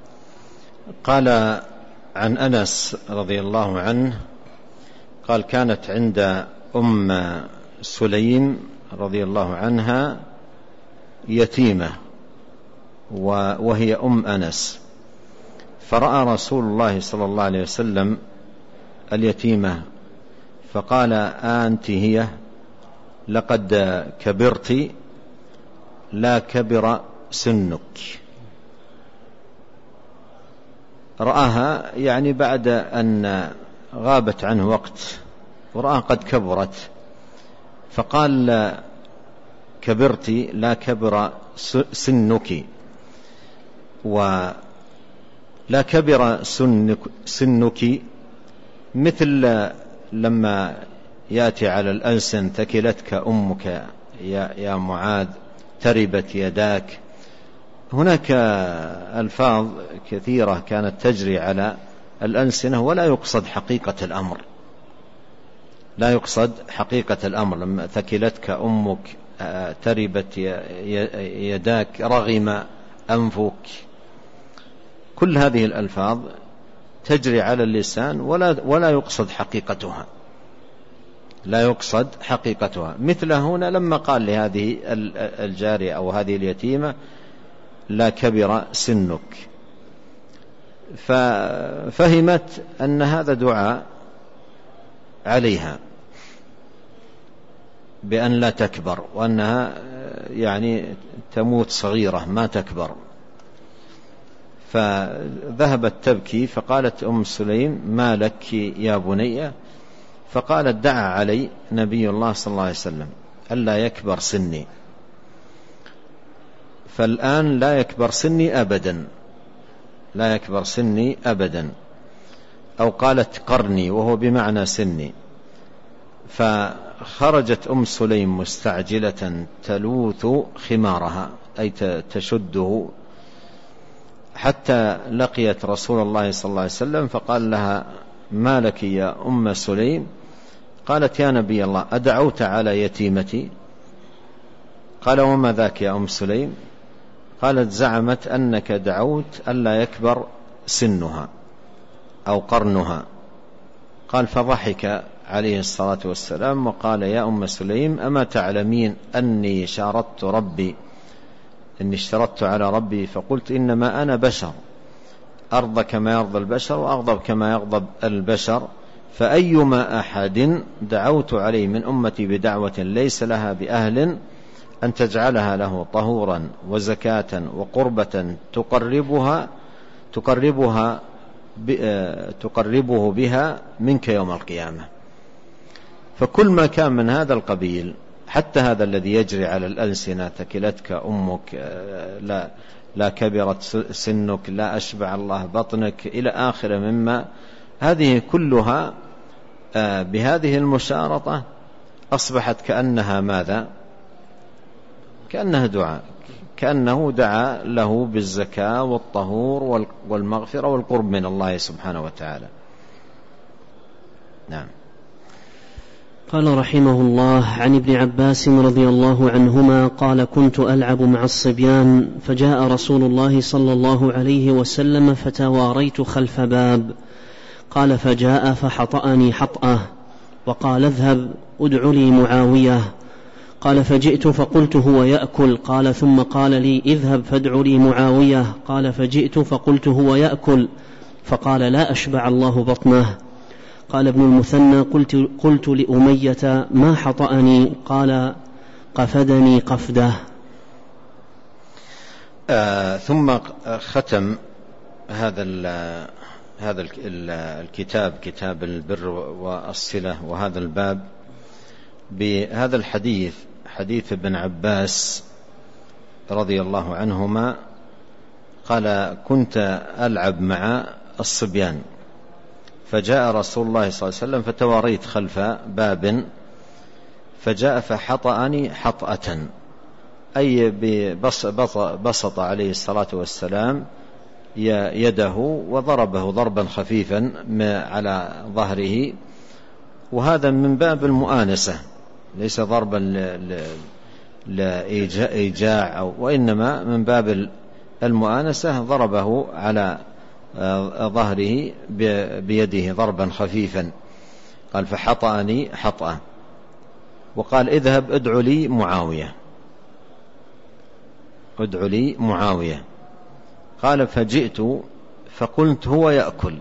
قال عن أنس رضي الله عنه قال كانت عند أم سليم رضي الله عنها يتيمة وهي أم أنس، فرأى رسول الله صلى الله عليه وسلم اليتيمة فقال أنت هي؟ لقد كبرت لا كبر سنك. رآها يعني بعد أن غابت عنه وقت ورآها قد كبرت، فقال كبرت لا كبر سنك، ولا كبر سنك, سنك مثل لما يأتي على الألسن ثكلتك أمك يا, يا معاذ، تربت يداك. هناك ألفاظ كثيرة كانت تجري على الألسنة ولا يقصد حقيقة الأمر، لا يقصد حقيقة الأمر. لما ثكلتك أمك، تربت يداك، رغم أنفك، كل هذه الألفاظ تجري على اللسان ولا ولا يقصد حقيقتها، لا يقصد حقيقتها. مثل هنا لما قال لهذه الجارية أو هذه اليتيمة لا كبر سنك، ففهمت أن هذا دعاء عليها بأن لا تكبر، وأنها يعني تموت صغيرة ما تكبر، فذهبت تبكي. فقالت أم سليم ما لك يا بني؟ فقالت دعا علي نبي الله صلى الله عليه وسلم ألا يكبر سني، فالآن لا يكبر سني أبدا، لا يكبر سني أبدا. أو قالت قرني وهو بمعنى سني. فخرجت أم سليم مستعجلة تلوث خمارها أي تشده، حتى لقيت رسول الله صلى الله عليه وسلم فقال لها ما لك يا أم سليم؟ قالت يا نبي الله أدعوت على يتيمتي؟ قال وما ذاك يا أم سليم؟ قالت زعمت أنك دعوت ألا يكبر سنها أو قرنها. قال فضحك عليه الصلاة والسلام وقال يا أم سليم أما تعلمين أني شاردت ربي، إني اشترطت على ربي فقلت إنما أنا بشر أرضى كما يرضى البشر وأغضب كما يغضب البشر، فأيما أحد دعوت عليه من أمتي بدعوة ليس لها بأهل أن تجعلها له طهورا وزكاة وقربة تقربها تقربها تقربه بها منك يوم القيامة. فكل ما كان من هذا القبيل، حتى هذا الذي يجري على الألسنة ثكلتك أمك، لا, لا كبرت سنك، لا أشبع الله بطنك، إلى آخر مما، هذه كلها بهذه المشارطة أصبحت كأنها ماذا؟ كأنها دعاء، كأنه دعا له بالزكاة والطهور والمغفرة والقرب من الله سبحانه وتعالى. نعم. قال رحمه الله عن ابن عباس رضي الله عنهما قال كنت ألعب مع الصبيان فجاء رسول الله صلى الله عليه وسلم فتواريت خلف باب، قال فجاء فحطأني حطأه وقال اذهب ادع لي معاوية، قال فجئت فقلت هو يأكل، قال ثم قال لي اذهب فادع لي معاوية، قال فجئت فقلت هو يأكل، فقال لا أشبع الله بطنه. قال ابن المثنى قلت, قلت لأمية ما حطأني؟ قال قفدني قفده. آه ثم ختم هذا هذا الكتاب، كتاب البر والصلة، وهذا الباب بهذا الحديث، حديث ابن عباس رضي الله عنهما قال كنت ألعب مع الصبيان فجاء رسول الله صلى الله عليه وسلم فتواريت خلف باب فجاء فحطأني حطأة، أي بسط عليه الصلاة والسلام يده وضربه ضربا خفيفا على ظهره، وهذا من باب المؤانسة، ليس ضربا لإيجاع أو وإنما من باب المؤانسة، ضربه على ظهره بيده ضربا خفيفا. قال فحطأني حطأة، وقال اذهب ادع لي معاوية، ادع لي معاوية. قال فجئت فقلت هو يأكل،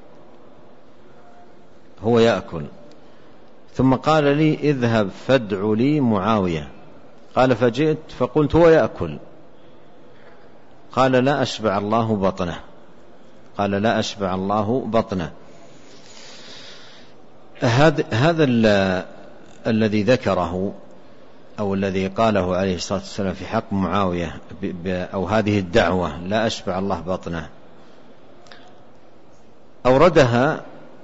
هو يأكل، ثم قال لي اذهب فادع لي معاوية. قال فجئت فقلت هو يأكل، قال لا أشبع الله بطنه، قال لا أشبع الله بطنه. هذا هذا الذي ذكره أو الذي قاله عليه الصلاة والسلام في حق معاوية، أو هذه الدعوة لا أشبع الله بطنه، أوردها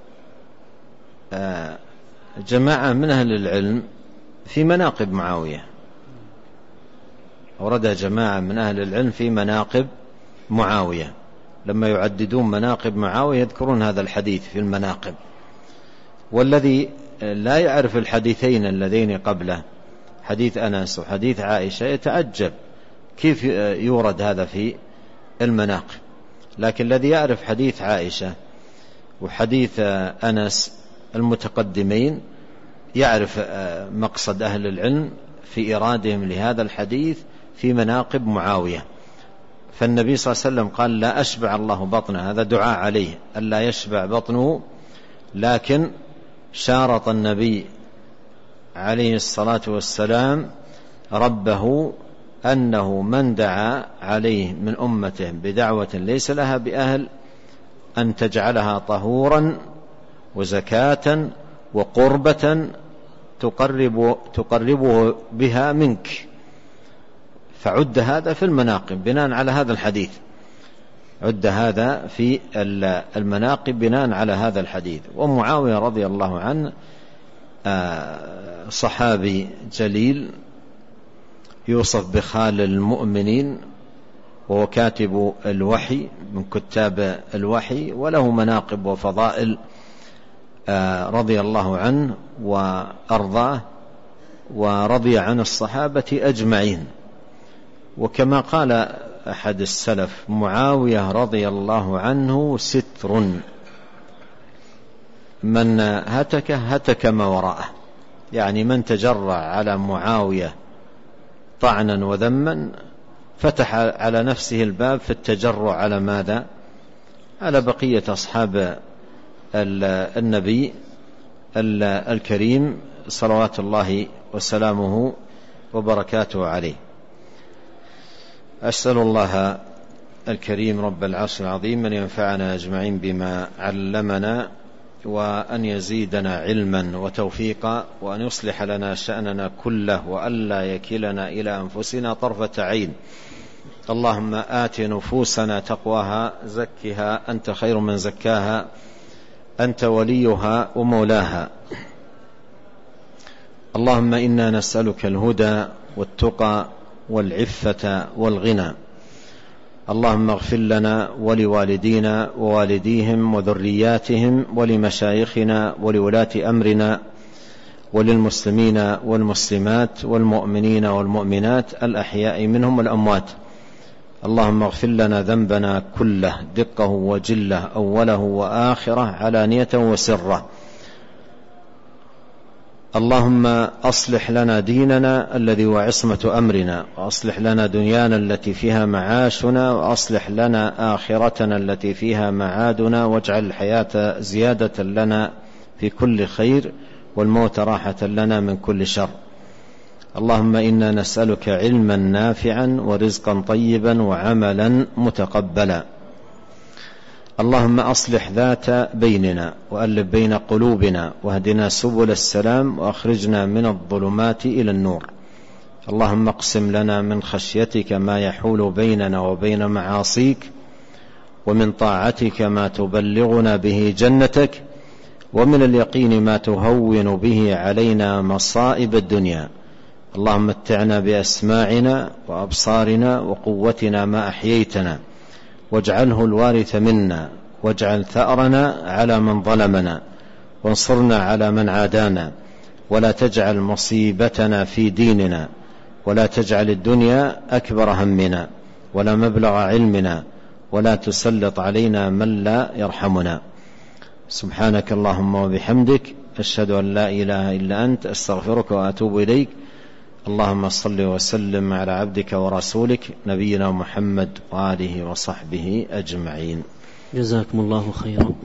جماعة من أهل العلم في مناقب معاوية، أوردها جماعة من أهل العلم في مناقب معاوية. لما يعددون مناقب معاوية يذكرون هذا الحديث في المناقب. والذي لا يعرف الحديثين اللذين قبله حديث أنس وحديث عائشة يتعجب كيف يورد هذا في المناقب. لكن الذي يعرف حديث عائشة وحديث أنس المتقدمين يعرف مقصد أهل العلم في إرادهم لهذا الحديث في مناقب معاوية. فالنبي صلى الله عليه وسلم قال لا أشبع الله بطنه، هذا دعاء عليه ألا يشبع بطنه، لكن شارط النبي عليه الصلاة والسلام ربه أنه من دعا عليه من أمته بدعوة ليس لها بأهل أن تجعلها طهورا وزكاة وقربة تقرب تقربه بها منك. فعد هذا في المناقب بناء على هذا الحديث، عد هذا في المناقب بناء على هذا الحديث. ومعاوية رضي الله عنه صحابي جليل يوصف بخال المؤمنين، وهو كاتب الوحي من كتاب الوحي، وله مناقب وفضائل رضي الله عنه وأرضاه ورضي عن الصحابة أجمعين. وكما قال أحد السلف معاوية رضي الله عنه ستر، من هتك هتك ما وراءه، يعني من تجرع على معاوية طعنا وذما فتح على نفسه الباب في التجرع على ماذا؟ على بقية أصحاب النبي الكريم صلوات الله وسلامه وبركاته عليه. أسأل الله الكريم رب العرش العظيم أن ينفعنا أجمعين بما علمنا، وأن يزيدنا علما وتوفيقا، وأن يصلح لنا شأننا كله، وألا يكلنا إلى أنفسنا طرفة عين. اللهم آت نفوسنا تقواها، زكها أنت خير من زكاها، أنت وليها ومولاها. اللهم إنا نسألك الهدى والتقى والعفة والغنى. اللهم اغفر لنا ولوالدينا ووالديهم وذرياتهم ولمشايخنا ولولاة أمرنا وللمسلمين والمسلمات والمؤمنين والمؤمنات الأحياء منهم والأموات. اللهم اغفر لنا ذنبنا كله دقه وجله أوله وآخره علانية وسره. اللهم أصلح لنا ديننا الذي هو عصمة أمرنا، وأصلح لنا دنيانا التي فيها معاشنا، وأصلح لنا آخرتنا التي فيها معادنا، واجعل الحياة زيادة لنا في كل خير والموت راحة لنا من كل شر. اللهم إنا نسألك علما نافعا ورزقا طيبا وعملا متقبلا. اللهم أصلح ذات بيننا وألف بين قلوبنا، واهدنا سبل السلام، وأخرجنا من الظلمات إلى النور. اللهم اقسم لنا من خشيتك ما يحول بيننا وبين معاصيك، ومن طاعتك ما تبلغنا به جنتك، ومن اليقين ما تهون به علينا مصائب الدنيا. اللهم متعنا بأسماعنا وأبصارنا وقوتنا ما أحييتنا، واجعله الوارث منا، واجعل ثأرنا على من ظلمنا، وانصرنا على من عادانا، ولا تجعل مصيبتنا في ديننا، ولا تجعل الدنيا أكبر همنا ولا مبلغ علمنا، ولا تسلط علينا من لا يرحمنا. سبحانك اللهم وبحمدك، أشهد أن لا إله إلا أنت، أستغفرك وأتوب إليك. اللهم صل وسلم على عبدك ورسولك نبينا محمد وآله وصحبه أجمعين. جزاكم الله خيرا.